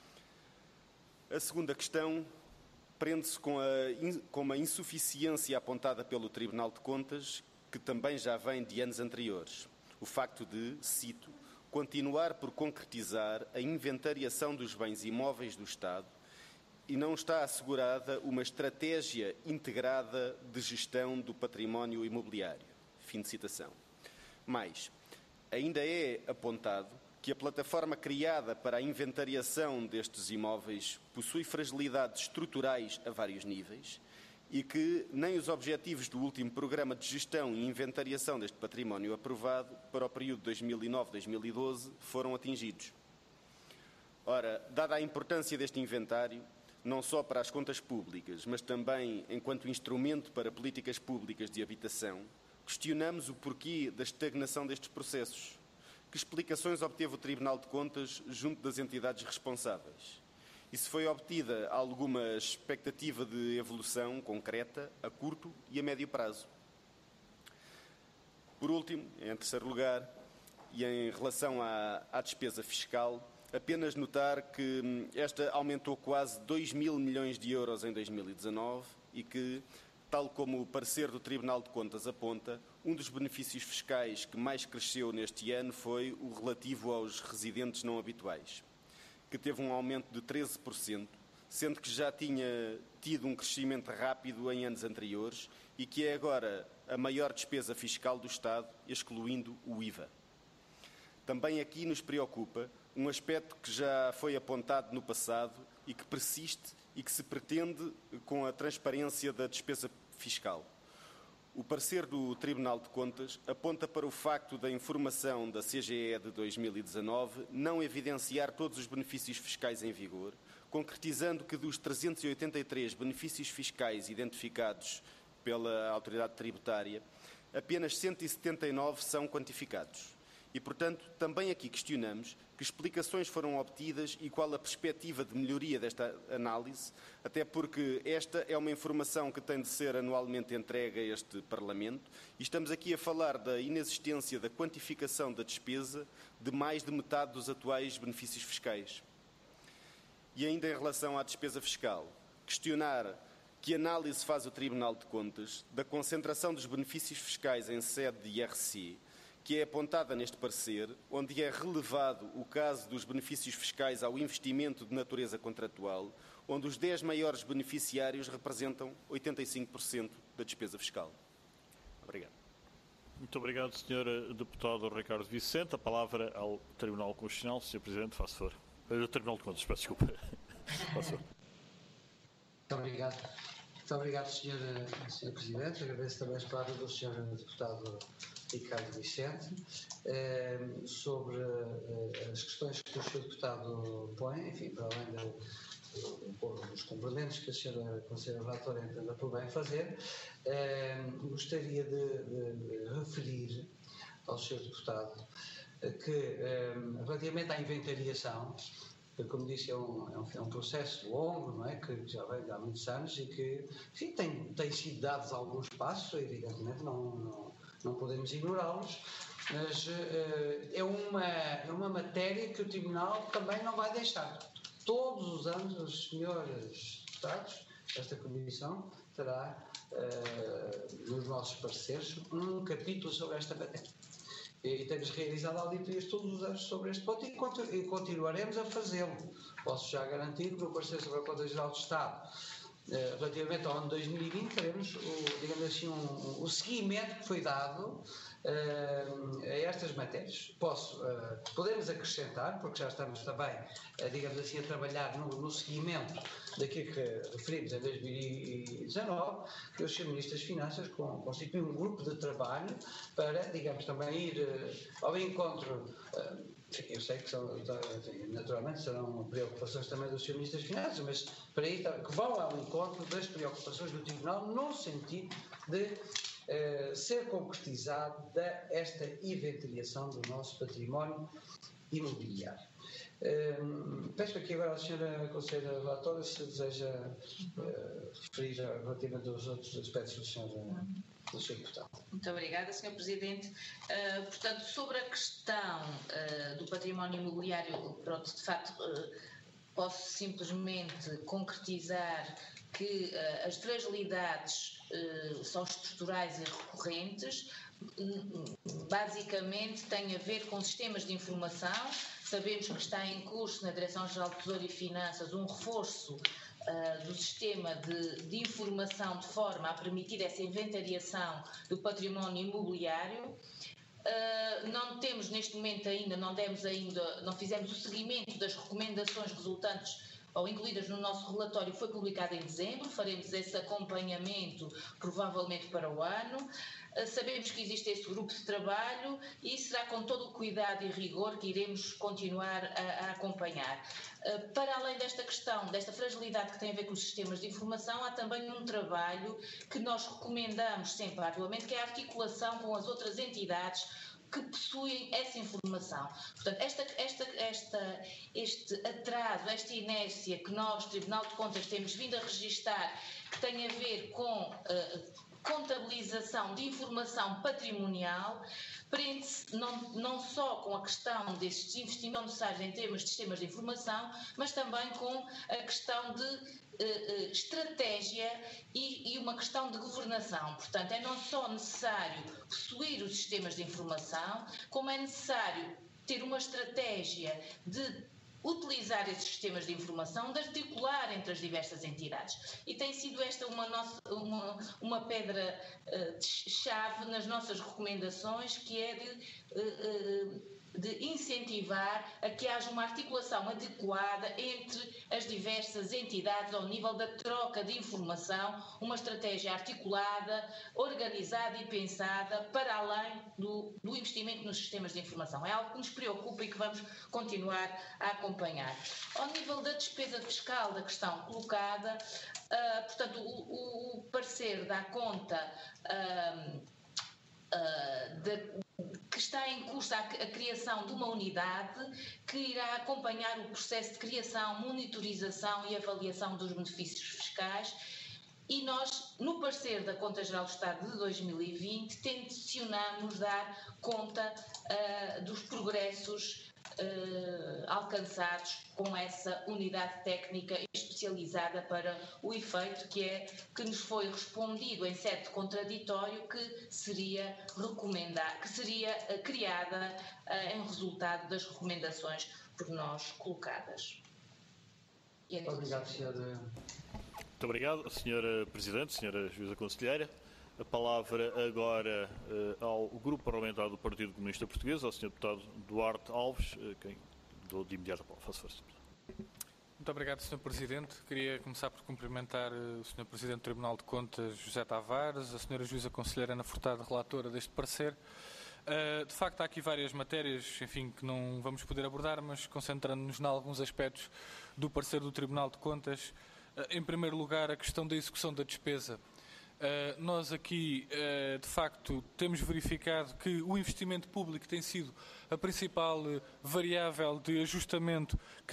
A segunda questão prende-se com uma insuficiência apontada pelo Tribunal de Contas, que também já vem de anos anteriores. O facto de, cito, continuar por concretizar a inventariação dos bens imóveis do Estado e não está assegurada uma estratégia integrada de gestão do património imobiliário. Fim de citação. Mais, ainda é apontado que a plataforma criada para a inventariação destes imóveis possui fragilidades estruturais a vários níveis e que nem os objetivos do último programa de gestão e inventariação deste património aprovado para o período 2009-2012 foram atingidos. Ora, dada a importância deste inventário, não só para as contas públicas, mas também enquanto instrumento para políticas públicas de habitação, questionamos o porquê da estagnação destes processos. Que explicações obteve o Tribunal de Contas junto das entidades responsáveis? E se foi obtida alguma expectativa de evolução concreta a curto e a médio prazo? Por último, em terceiro lugar, e em relação à despesa fiscal, apenas notar que esta aumentou quase 2.000 milhões de euros em 2019 e que, tal como o parecer do Tribunal de Contas aponta, um dos benefícios fiscais que mais cresceu neste ano foi o relativo aos residentes não habituais, que teve um aumento de 13%, sendo que já tinha tido um crescimento rápido em anos anteriores e que é agora a maior despesa fiscal do Estado, excluindo o IVA. Também aqui nos preocupa um aspecto que já foi apontado no passado e que persiste e que se pretende com a transparência da despesa fiscal. O parecer do Tribunal de Contas aponta para o facto da informação da CGE de 2019 não evidenciar todos os benefícios fiscais em vigor, concretizando que dos 383 benefícios fiscais identificados pela autoridade tributária, apenas 179 são quantificados. E, portanto, também aqui questionamos que explicações foram obtidas e qual a perspectiva de melhoria desta análise, até porque esta é uma informação que tem de ser anualmente entregue a este Parlamento e estamos aqui a falar da inexistência da quantificação da despesa de mais de metade dos atuais benefícios fiscais. E ainda em relação à despesa fiscal, questionar que análise faz o Tribunal de Contas da concentração dos benefícios fiscais em sede de IRC, que é apontada neste parecer, onde é relevado o caso dos benefícios fiscais ao investimento de natureza contratual, onde os 10 maiores beneficiários representam 85% da despesa fiscal. Obrigado. Muito obrigado, Sr. Deputado Ricardo Vicente. A palavra ao Tribunal Constitucional. Sr. Presidente, faça favor. O Tribunal de Contas, peço desculpa. Faça favor. Muito obrigado, Sr. Presidente. Agradeço também as palavras do Sr. Deputado Ricardo Vicente sobre as questões que o Sr. Deputado põe, enfim, para além dos complementos que a Sra. Conselheira Relatora entenda por bem fazer. Gostaria de referir ao Sr. Deputado que, relativamente à inventariação, como disse, é um processo longo, não é? Que já vem de há muitos anos e que, enfim, tem sido dados alguns passos, evidentemente não podemos ignorá-los, mas é uma matéria que o Tribunal também não vai deixar. Todos os anos, os senhores deputados, esta Comissão terá, nos nossos pareceres, um capítulo sobre esta matéria. E temos realizado auditorias todos os anos sobre este ponto e continuaremos a fazê-lo. Posso já garantir que no parecer sobre a Conta Geral do Estado, relativamente ao ano 2020, teremos, digamos assim, o seguimento que foi dado a estas matérias. Podemos acrescentar, porque já estamos também, digamos assim, a trabalhar no seguimento daquilo que referimos em 2019, que o Sr. Ministro das Finanças constitui um grupo de trabalho para, digamos, também ir ao encontro. Eu sei que naturalmente serão preocupações também do Sr. Ministro das Finanças, mas para ir que vão ao encontro das preocupações do Tribunal no sentido de ser concretizada esta inventariação do nosso património imobiliário. Peço aqui agora à Sra. Conselheira Relatora se deseja referir relativamente aos outros aspectos do Sr. Deputado. Muito obrigada, Sr. Presidente. Portanto, sobre a questão do património imobiliário, pronto, de facto, posso simplesmente concretizar que as fragilidades são estruturais e recorrentes. Basicamente tem a ver com sistemas de informação. Sabemos que está em curso na Direção-Geral de Tesouro e Finanças um reforço do sistema de informação de forma a permitir essa inventariação do património imobiliário. Não temos neste momento ainda, não fizemos o seguimento das recomendações resultantes ou incluídas no nosso relatório, foi publicado em dezembro, faremos esse acompanhamento provavelmente para o ano. Sabemos que existe esse grupo de trabalho e será com todo o cuidado e rigor que iremos continuar a acompanhar. Para além desta questão, desta fragilidade que tem a ver com os sistemas de informação, há também um trabalho que nós recomendamos sempre atualmente, que é a articulação com as outras entidades que possuem essa informação. Portanto, este atraso, esta inércia que nós, Tribunal de Contas, temos vindo a registar, que tem a ver com contabilização de informação patrimonial, prende-se não só com a questão desses investimentos necessários em termos de sistemas de informação, mas também com a questão de estratégia e uma questão de governação. Portanto, é não só necessário possuir os sistemas de informação, como é necessário ter uma estratégia de utilizar esses sistemas de informação, de articular entre as diversas entidades. E tem sido esta uma pedra-chave nas nossas recomendações, que é de incentivar a que haja uma articulação adequada entre as diversas entidades ao nível da troca de informação, uma estratégia articulada, organizada e pensada para além do investimento nos sistemas de informação. É algo que nos preocupa e que vamos continuar a acompanhar. Ao nível da despesa fiscal da questão colocada, portanto, o parecer dá conta que está em curso a criação de uma unidade que irá acompanhar o processo de criação, monitorização e avaliação dos benefícios fiscais, e nós, no parecer da Conta Geral do Estado de 2020, tencionamos dar conta dos progressos alcançados com essa unidade técnica especializada para o efeito, que nos foi respondido em sede de contraditório que seria criada em resultado das recomendações por nós colocadas. Obrigado, senhora. Muito obrigado, Sra. Presidente, Sra. Juíza Conselheira. A palavra agora ao Grupo Parlamentar do Partido Comunista Português, ao Sr. Deputado Duarte Alves, quem dou de imediato a palavra. Faça força. Muito Muito obrigado, Sr. Presidente. Queria começar por cumprimentar o Sr. Presidente do Tribunal de Contas, José Tavares, a Sra. Juíza Conselheira Ana Furtado, relatora deste parecer. De facto, há aqui várias matérias, enfim, que não vamos poder abordar, mas concentrando-nos em alguns aspectos do parecer do Tribunal de Contas. Em primeiro lugar, a questão da execução da despesa. Nós aqui, de facto, temos verificado que o investimento público tem sido a principal variável de ajustamento que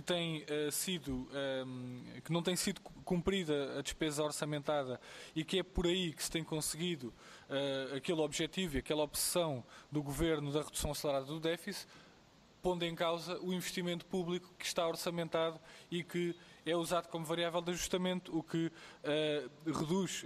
que não tem sido cumprida a despesa orçamentada e que é por aí que se tem conseguido aquele objetivo e aquela obsessão do Governo da redução acelerada do déficit, pondo em causa o investimento público que está orçamentado e que é usado como variável de ajustamento, o que reduz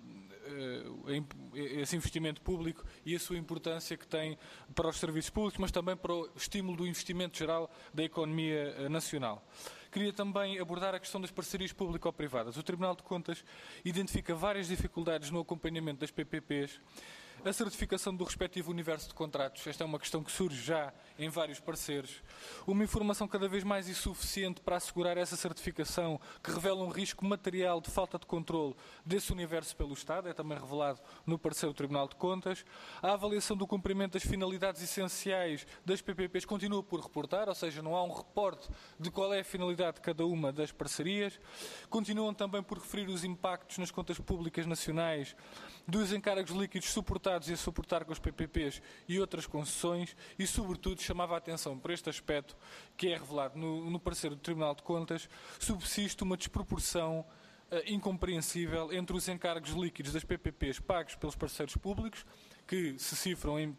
esse investimento público e a sua importância que tem para os serviços públicos, mas também para o estímulo do investimento geral da economia nacional. Queria também abordar a questão das parcerias público-privadas. O Tribunal de Contas identifica várias dificuldades no acompanhamento das PPPs, a certificação do respectivo universo de contratos. Esta é uma questão que surge já em vários pareceres. Uma informação cada vez mais insuficiente para assegurar essa certificação, que revela um risco material de falta de controle desse universo pelo Estado, é também revelado no parecer do Tribunal de Contas. A avaliação do cumprimento das finalidades essenciais das PPPs continua por reportar, ou seja, não há um reporte de qual é a finalidade de cada uma das parcerias. Continuam também por referir os impactos nas contas públicas nacionais dos encargos líquidos suportados e a suportar com os PPPs e outras concessões e, sobretudo, chamava a atenção por este aspecto que é revelado no parecer do Tribunal de Contas, subsiste uma desproporção incompreensível entre os encargos líquidos das PPPs pagos pelos parceiros públicos, que se cifram em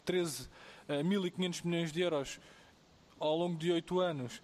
13.500 milhões de euros ao longo de 8 anos,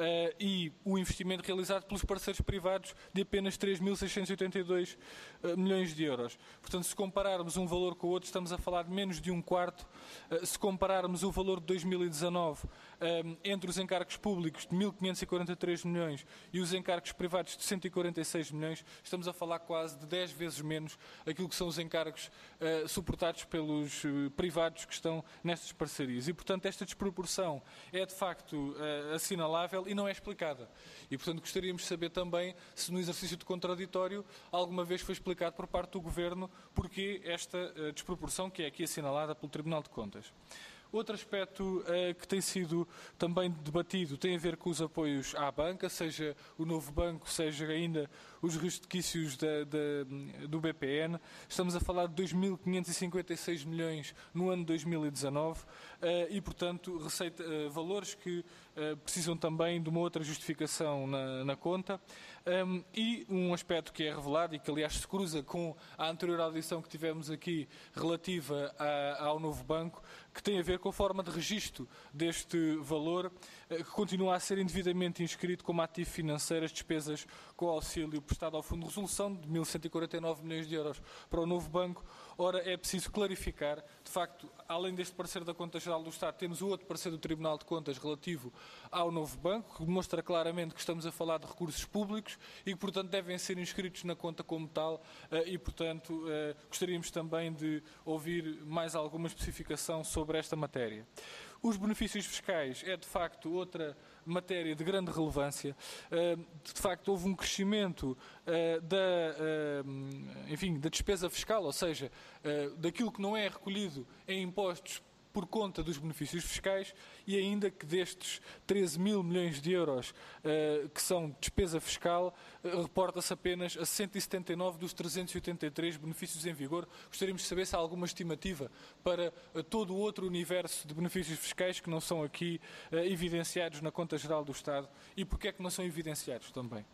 e o investimento realizado pelos parceiros privados de apenas 3.682 milhões de euros. Portanto, se compararmos um valor com o outro, estamos a falar de menos de um quarto. Se compararmos o valor de 2019 entre os encargos públicos de 1.543 milhões e os encargos privados de 146 milhões, estamos a falar quase de 10 vezes menos aquilo que são os encargos suportados pelos privados que estão nestas parcerias. E, portanto, esta desproporção é, de facto, assinalável e não é explicada. E, portanto, gostaríamos de saber também se no exercício de contraditório alguma vez foi explicado por parte do Governo porque esta desproporção que é aqui assinalada pelo Tribunal de Contas. Outro aspecto que tem sido também debatido tem a ver com os apoios à banca, seja o novo banco, seja ainda os resquícios do BPN. Estamos a falar de 2.556 milhões no ano de 2019 e, portanto, valores que precisam também de uma outra justificação na conta. E um aspecto que é revelado e que, aliás, se cruza com a anterior audição que tivemos aqui relativa ao novo banco, que tem a ver com a forma de registro deste valor, que continua a ser indevidamente inscrito como ativo financeiro as despesas com auxílio prestado ao Fundo de Resolução de 1.149 milhões de euros para o novo banco. Ora, é preciso clarificar, de facto, além deste parecer da Conta Geral do Estado, temos o outro parecer do Tribunal de Contas relativo ao novo banco, que demonstra claramente que estamos a falar de recursos públicos e que, portanto, devem ser inscritos na conta como tal e, portanto, gostaríamos também de ouvir mais alguma especificação sobre esta matéria. Os benefícios fiscais é, de facto, outra matéria de grande relevância. De facto, houve um crescimento da despesa fiscal, ou seja, daquilo que não é recolhido em impostos por conta dos benefícios fiscais, e ainda que destes 13 mil milhões de euros que são despesa fiscal, reporta-se apenas a 179 dos 383 benefícios em vigor. Gostaríamos de saber se há alguma estimativa para todo o outro universo de benefícios fiscais que não são aqui evidenciados na Conta Geral do Estado e porque é que não são evidenciados também.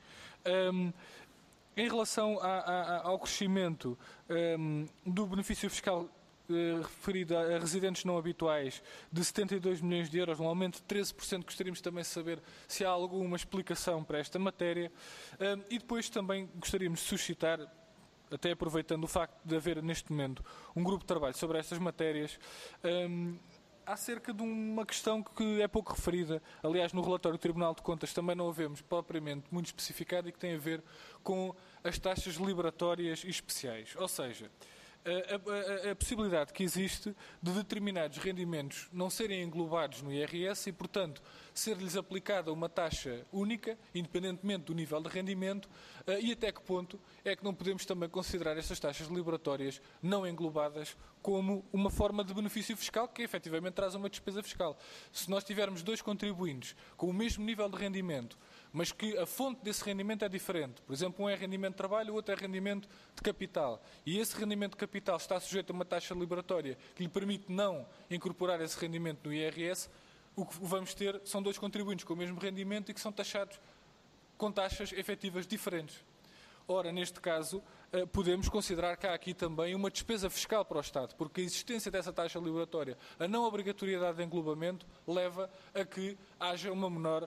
Em relação ao crescimento do benefício fiscal referido a residentes não habituais de 72 milhões de euros, um aumento de 13%, gostaríamos também de saber se há alguma explicação para esta matéria. E depois também gostaríamos de suscitar, até aproveitando o facto de haver neste momento um grupo de trabalho sobre estas matérias, acerca de uma questão que é pouco referida. Aliás, no relatório do Tribunal de Contas também não a vemos propriamente muito especificada e que tem a ver com as taxas liberatórias e especiais. Ou seja, a possibilidade que existe de determinados rendimentos não serem englobados no IRS e, portanto, ser-lhes aplicada uma taxa única, independentemente do nível de rendimento, e até que ponto é que não podemos também considerar estas taxas liberatórias não englobadas como uma forma de benefício fiscal que efetivamente traz uma despesa fiscal. Se nós tivermos dois contribuintes com o mesmo nível de rendimento, mas que a fonte desse rendimento é diferente, por exemplo, um é rendimento de trabalho, o outro é rendimento de capital, e esse rendimento de capital está sujeito a uma taxa liberatória que lhe permite não incorporar esse rendimento no IRS, o que vamos ter são dois contribuintes com o mesmo rendimento e que são taxados com taxas efetivas diferentes. Ora, neste caso, podemos considerar que há aqui também uma despesa fiscal para o Estado, porque a existência dessa taxa liberatória, a não obrigatoriedade de englobamento, leva a que haja uma menor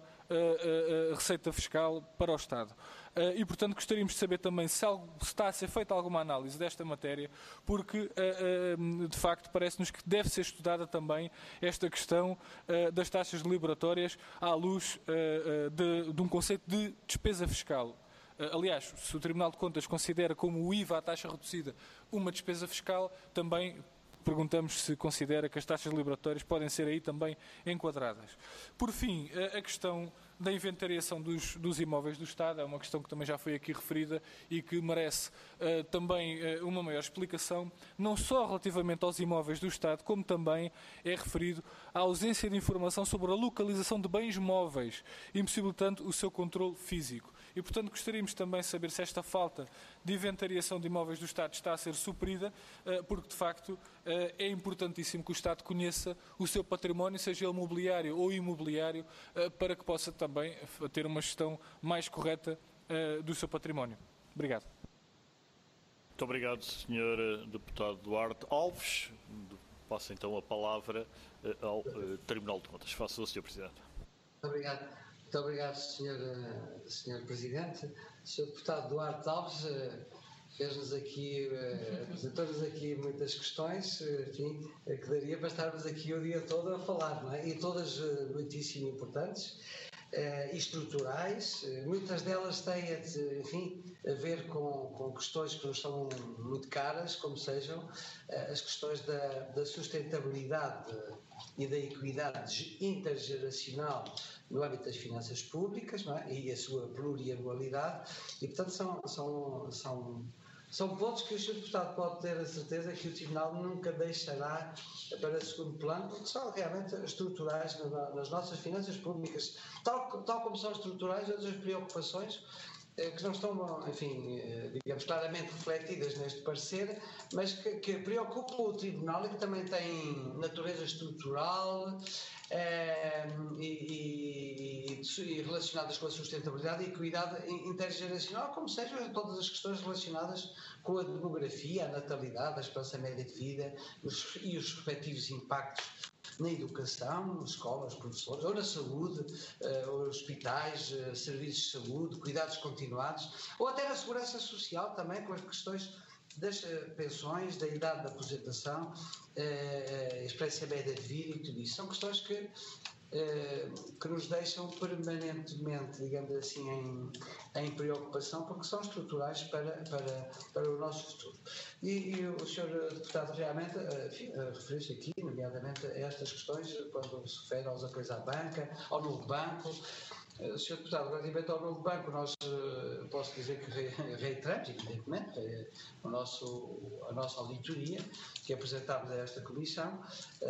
receita fiscal para o Estado. E, portanto, gostaríamos de saber também se está a ser feita alguma análise desta matéria, porque, de facto, parece-nos que deve ser estudada também esta questão das taxas liberatórias à luz de um conceito de despesa fiscal. Aliás, se o Tribunal de Contas considera como o IVA, a taxa reduzida, uma despesa fiscal, também perguntamos se considera que as taxas liberatórias podem ser aí também enquadradas. Por fim, a questão da inventariação dos imóveis do Estado é uma questão que também já foi aqui referida e que merece também uma maior explicação, não só relativamente aos imóveis do Estado, como também é referido à ausência de informação sobre a localização de bens móveis, impossibilitando o seu controle físico. E, portanto, gostaríamos também de saber se esta falta de inventariação de imóveis do Estado está a ser suprida, porque, de facto, é importantíssimo que o Estado conheça o seu património, seja ele mobiliário ou imobiliário, para que possa também ter uma gestão mais correta do seu património. Obrigado. Muito obrigado, Sr. Deputado Duarte Alves. Passo então a palavra ao Tribunal de Contas. Faça o Sr. Presidente. Muito obrigado. Muito obrigado, Sr. Presidente. Sr. Deputado Duarte Alves apresentou-nos aqui muitas questões, enfim, que daria para estarmos aqui o dia todo a falar, não é? E todas muitíssimo importantes e estruturais. Muitas delas têm, enfim, a ver com questões que nos são muito caras, como sejam as questões da sustentabilidade e da equidade intergeracional no âmbito das finanças públicas, não é? E a sua plurianualidade, e portanto são pontos que o Sr. Deputado pode ter a certeza que o Tribunal nunca deixará para segundo plano, porque são realmente estruturais nas nossas finanças públicas, tal como são estruturais outras preocupações que não estão, enfim, digamos, claramente refletidas neste parecer, mas que preocupam o Tribunal e que também têm natureza estrutural e relacionadas com a sustentabilidade e equidade intergeracional, como sejam todas as questões relacionadas com a demografia, a natalidade, a esperança média de vida e os respectivos impactos na educação, escolas, professores, ou na saúde, hospitais, serviços de saúde, cuidados continuados, ou até na segurança social também, com as questões das pensões, da idade de aposentação, experiência média de vida e tudo isso. São questões que nos deixam permanentemente, digamos assim, em preocupação, porque são estruturais para o nosso futuro. E o Sr. Deputado realmente referiu-se aqui, nomeadamente, a estas questões, quando se refere aos apoios à banca, ao novo banco. Sr. Deputado, relativamente ao novo banco, nós posso dizer que reiteramos, evidentemente, a nossa auditoria que apresentámos a esta Comissão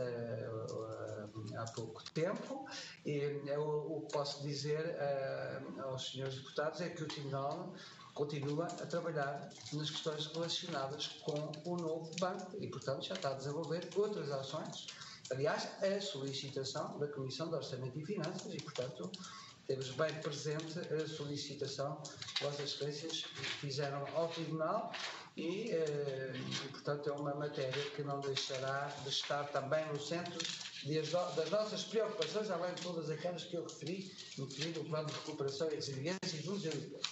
há pouco tempo, e o que posso dizer aos senhores deputados é que o Tribunal continua a trabalhar nas questões relacionadas com o novo banco e, portanto, já está a desenvolver outras ações. Aliás, a solicitação da Comissão de Orçamento e Finanças e, portanto, temos bem presente a solicitação que Vossas Excelências fizeram ao Tribunal e, portanto, é uma matéria que não deixará de estar também no centro das nossas preocupações, além de todas aquelas que eu referi, incluindo o Plano de Recuperação e Resiliência e dos europeus.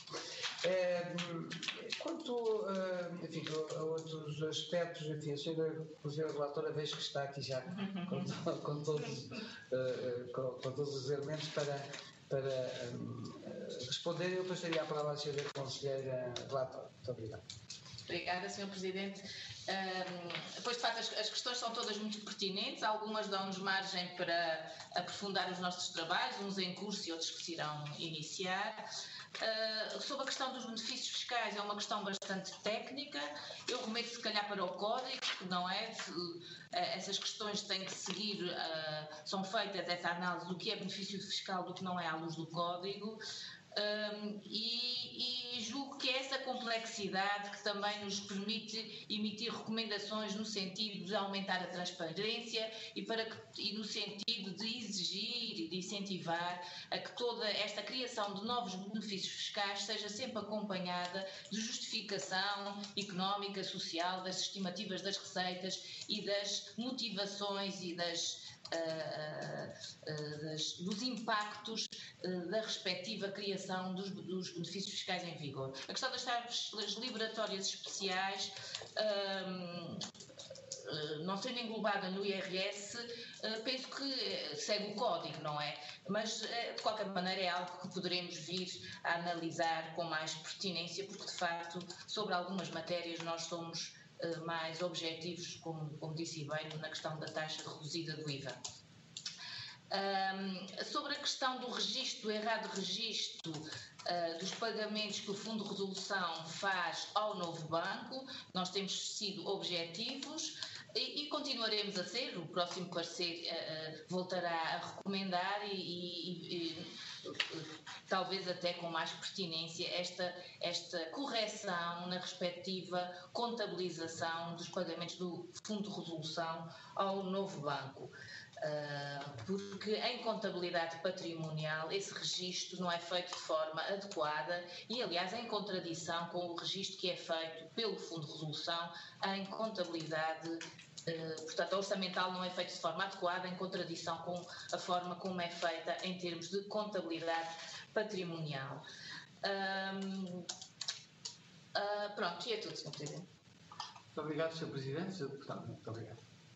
Quanto enfim, a outros aspectos, enfim, a senhora relatora vejo que está aqui já com todos os elementos para responder. Eu passaria a palavra à senhora conselheira relatora. Muito obrigado. Obrigada, Sr. Presidente. Pois, de facto, as questões são todas muito pertinentes, algumas dão-nos margem para aprofundar os nossos trabalhos, uns em curso e outros que se irão iniciar. Sobre a questão dos benefícios fiscais, é uma questão bastante técnica. Eu remeto, se calhar, para o Código, não é? Essas questões têm que seguir, são feitas essa análise do que é benefício fiscal, do que não é à luz do Código. E julgo que é essa complexidade que também nos permite emitir recomendações no sentido de aumentar a transparência e no sentido de exigir e de incentivar a que toda esta criação de novos benefícios fiscais seja sempre acompanhada de justificação económica, social, das estimativas das receitas e das motivações e dos impactos da respectiva criação dos benefícios fiscais em vigor. A questão das taxas liberatórias especiais, não sendo englobada no IRS, penso que segue o Código, não é? Mas, de qualquer maneira, é algo que poderemos vir a analisar com mais pertinência, porque, de facto, sobre algumas matérias nós somos mais objetivos, como disse bem, na questão da taxa reduzida do IVA. Sobre a questão do registro, do errado registro dos pagamentos que o Fundo de Resolução faz ao novo banco, nós temos sido objetivos e continuaremos a ser. O próximo parecer voltará a recomendar e talvez até com mais pertinência esta correção na respectiva contabilização dos pagamentos do Fundo de Resolução ao novo banco. Porque em contabilidade patrimonial esse registro não é feito de forma adequada e, aliás, em contradição com o registro que é feito pelo Fundo de Resolução em contabilidade, portanto, a orçamental não é feito de forma adequada, em contradição com a forma como é feita em termos de contabilidade patrimonial. Pronto, e é tudo, Sr. Presidente. Muito obrigado, Sr. Presidente. Sr. Deputado, muito obrigado.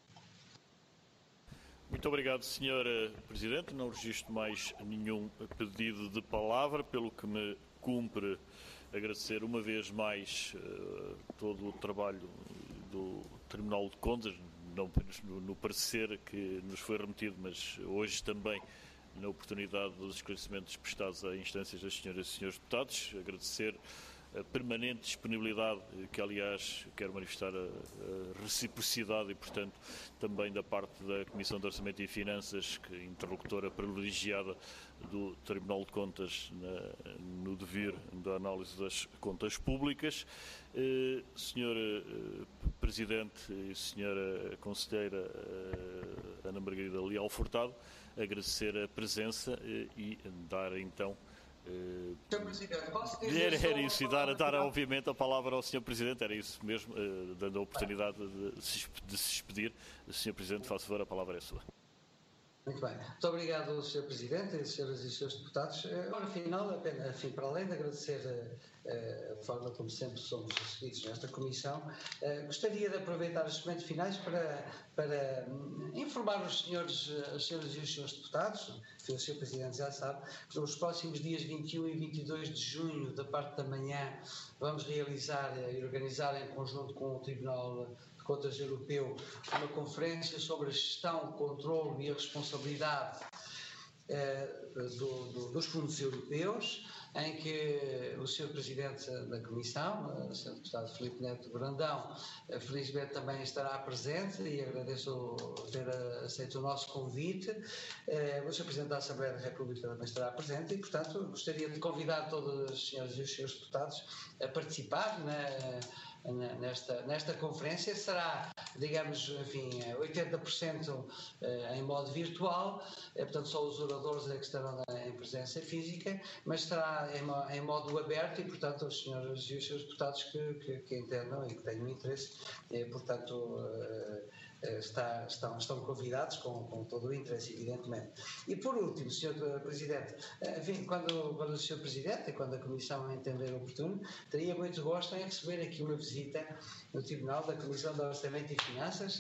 Muito obrigado, Sr. Presidente. Não registro mais nenhum pedido de palavra, pelo que me cumpre agradecer uma vez mais todo o trabalho do Tribunal de Contas, não apenas no parecer que nos foi remetido, mas hoje também na oportunidade dos esclarecimentos prestados a instâncias das senhoras e senhores deputados. Agradecer a permanente disponibilidade, que aliás quero manifestar a reciprocidade e, portanto, também da parte da Comissão de Orçamento e Finanças, que interlocutora privilegiada do Tribunal de Contas no dever da análise das contas públicas. Senhor Presidente e Senhora Conselheira Ana Margarida Leal Furtado, agradecer a presença e dar então Sr. Presidente, posso dizer era isso, e dar obviamente a palavra ao Sr. Presidente, era isso mesmo, dando a oportunidade de se despedir. Sr. Presidente, faça favor, a palavra é sua. Muito bem. Muito obrigado, Sr. Presidente e senhoras e senhores deputados. Agora, afinal, apenas, para além de agradecer a forma como sempre somos recebidos nesta Comissão, gostaria de aproveitar os momentos finais para informar as senhoras e os senhores deputados, que o Sr. Presidente já sabe, que nos próximos dias 21 e 22 de junho, da parte da manhã, vamos realizar e organizar em conjunto com o Tribunal de Contas Europeu uma conferência sobre a gestão, o controle e a responsabilidade dos fundos europeus, em que o Sr. Presidente da Comissão, o Sr. Deputado Filipe Neto Brandão, felizmente também estará presente e agradeço ter aceito o nosso convite. O Sr. Presidente da Assembleia da República também estará presente e, portanto, gostaria de convidar todas as senhoras e os senhores deputados a participar nesta conferência. Será, digamos, enfim, 80% em modo virtual, portanto só os oradores é que estarão em presença física, mas estará em modo aberto e, portanto, os senhores e os seus deputados que entendam e que tenham interesse, portanto, estão convidados com todo o interesse, evidentemente. E por último, Sr. Presidente, enfim, quando o Sr. Presidente e quando a Comissão entender oportuno, teria muito gosto em receber aqui uma visita no Tribunal da Comissão de Orçamento e Finanças,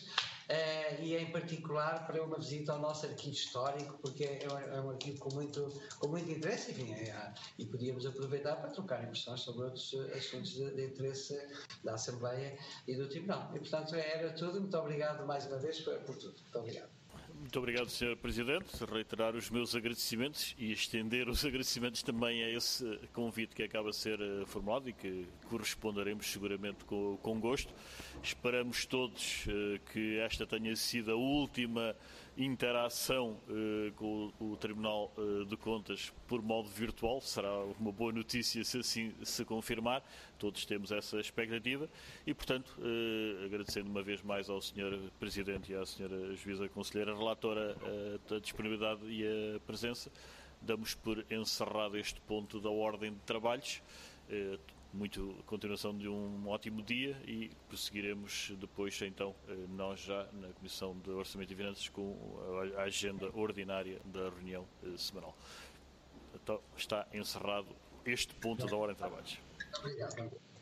e em particular para uma visita ao nosso arquivo histórico, porque é um arquivo com muito interesse, enfim, e podíamos aproveitar para trocar impressões sobre outros assuntos de interesse da Assembleia e do Tribunal. E, portanto, era tudo. Muito obrigado mais uma vez por tudo. Muito obrigado. Muito obrigado, Sr. Presidente. Reiterar os meus agradecimentos e estender os agradecimentos também a esse convite que acaba de ser formulado e que corresponderemos seguramente com gosto. Esperamos todos que esta tenha sido a última interação com o Tribunal de Contas por modo virtual. Será uma boa notícia se assim se confirmar. Todos temos essa expectativa e, portanto, agradecendo uma vez mais ao Sr. Presidente e à Sra. Juíza Conselheira Relatora a disponibilidade e a presença, damos por encerrado este ponto da ordem de trabalhos. Muito continuação de um ótimo dia e prosseguiremos depois, então, nós já na Comissão de Orçamento e Finanças com a agenda ordinária da reunião semanal. Então, está encerrado este ponto da ordem de trabalhos. Obrigado.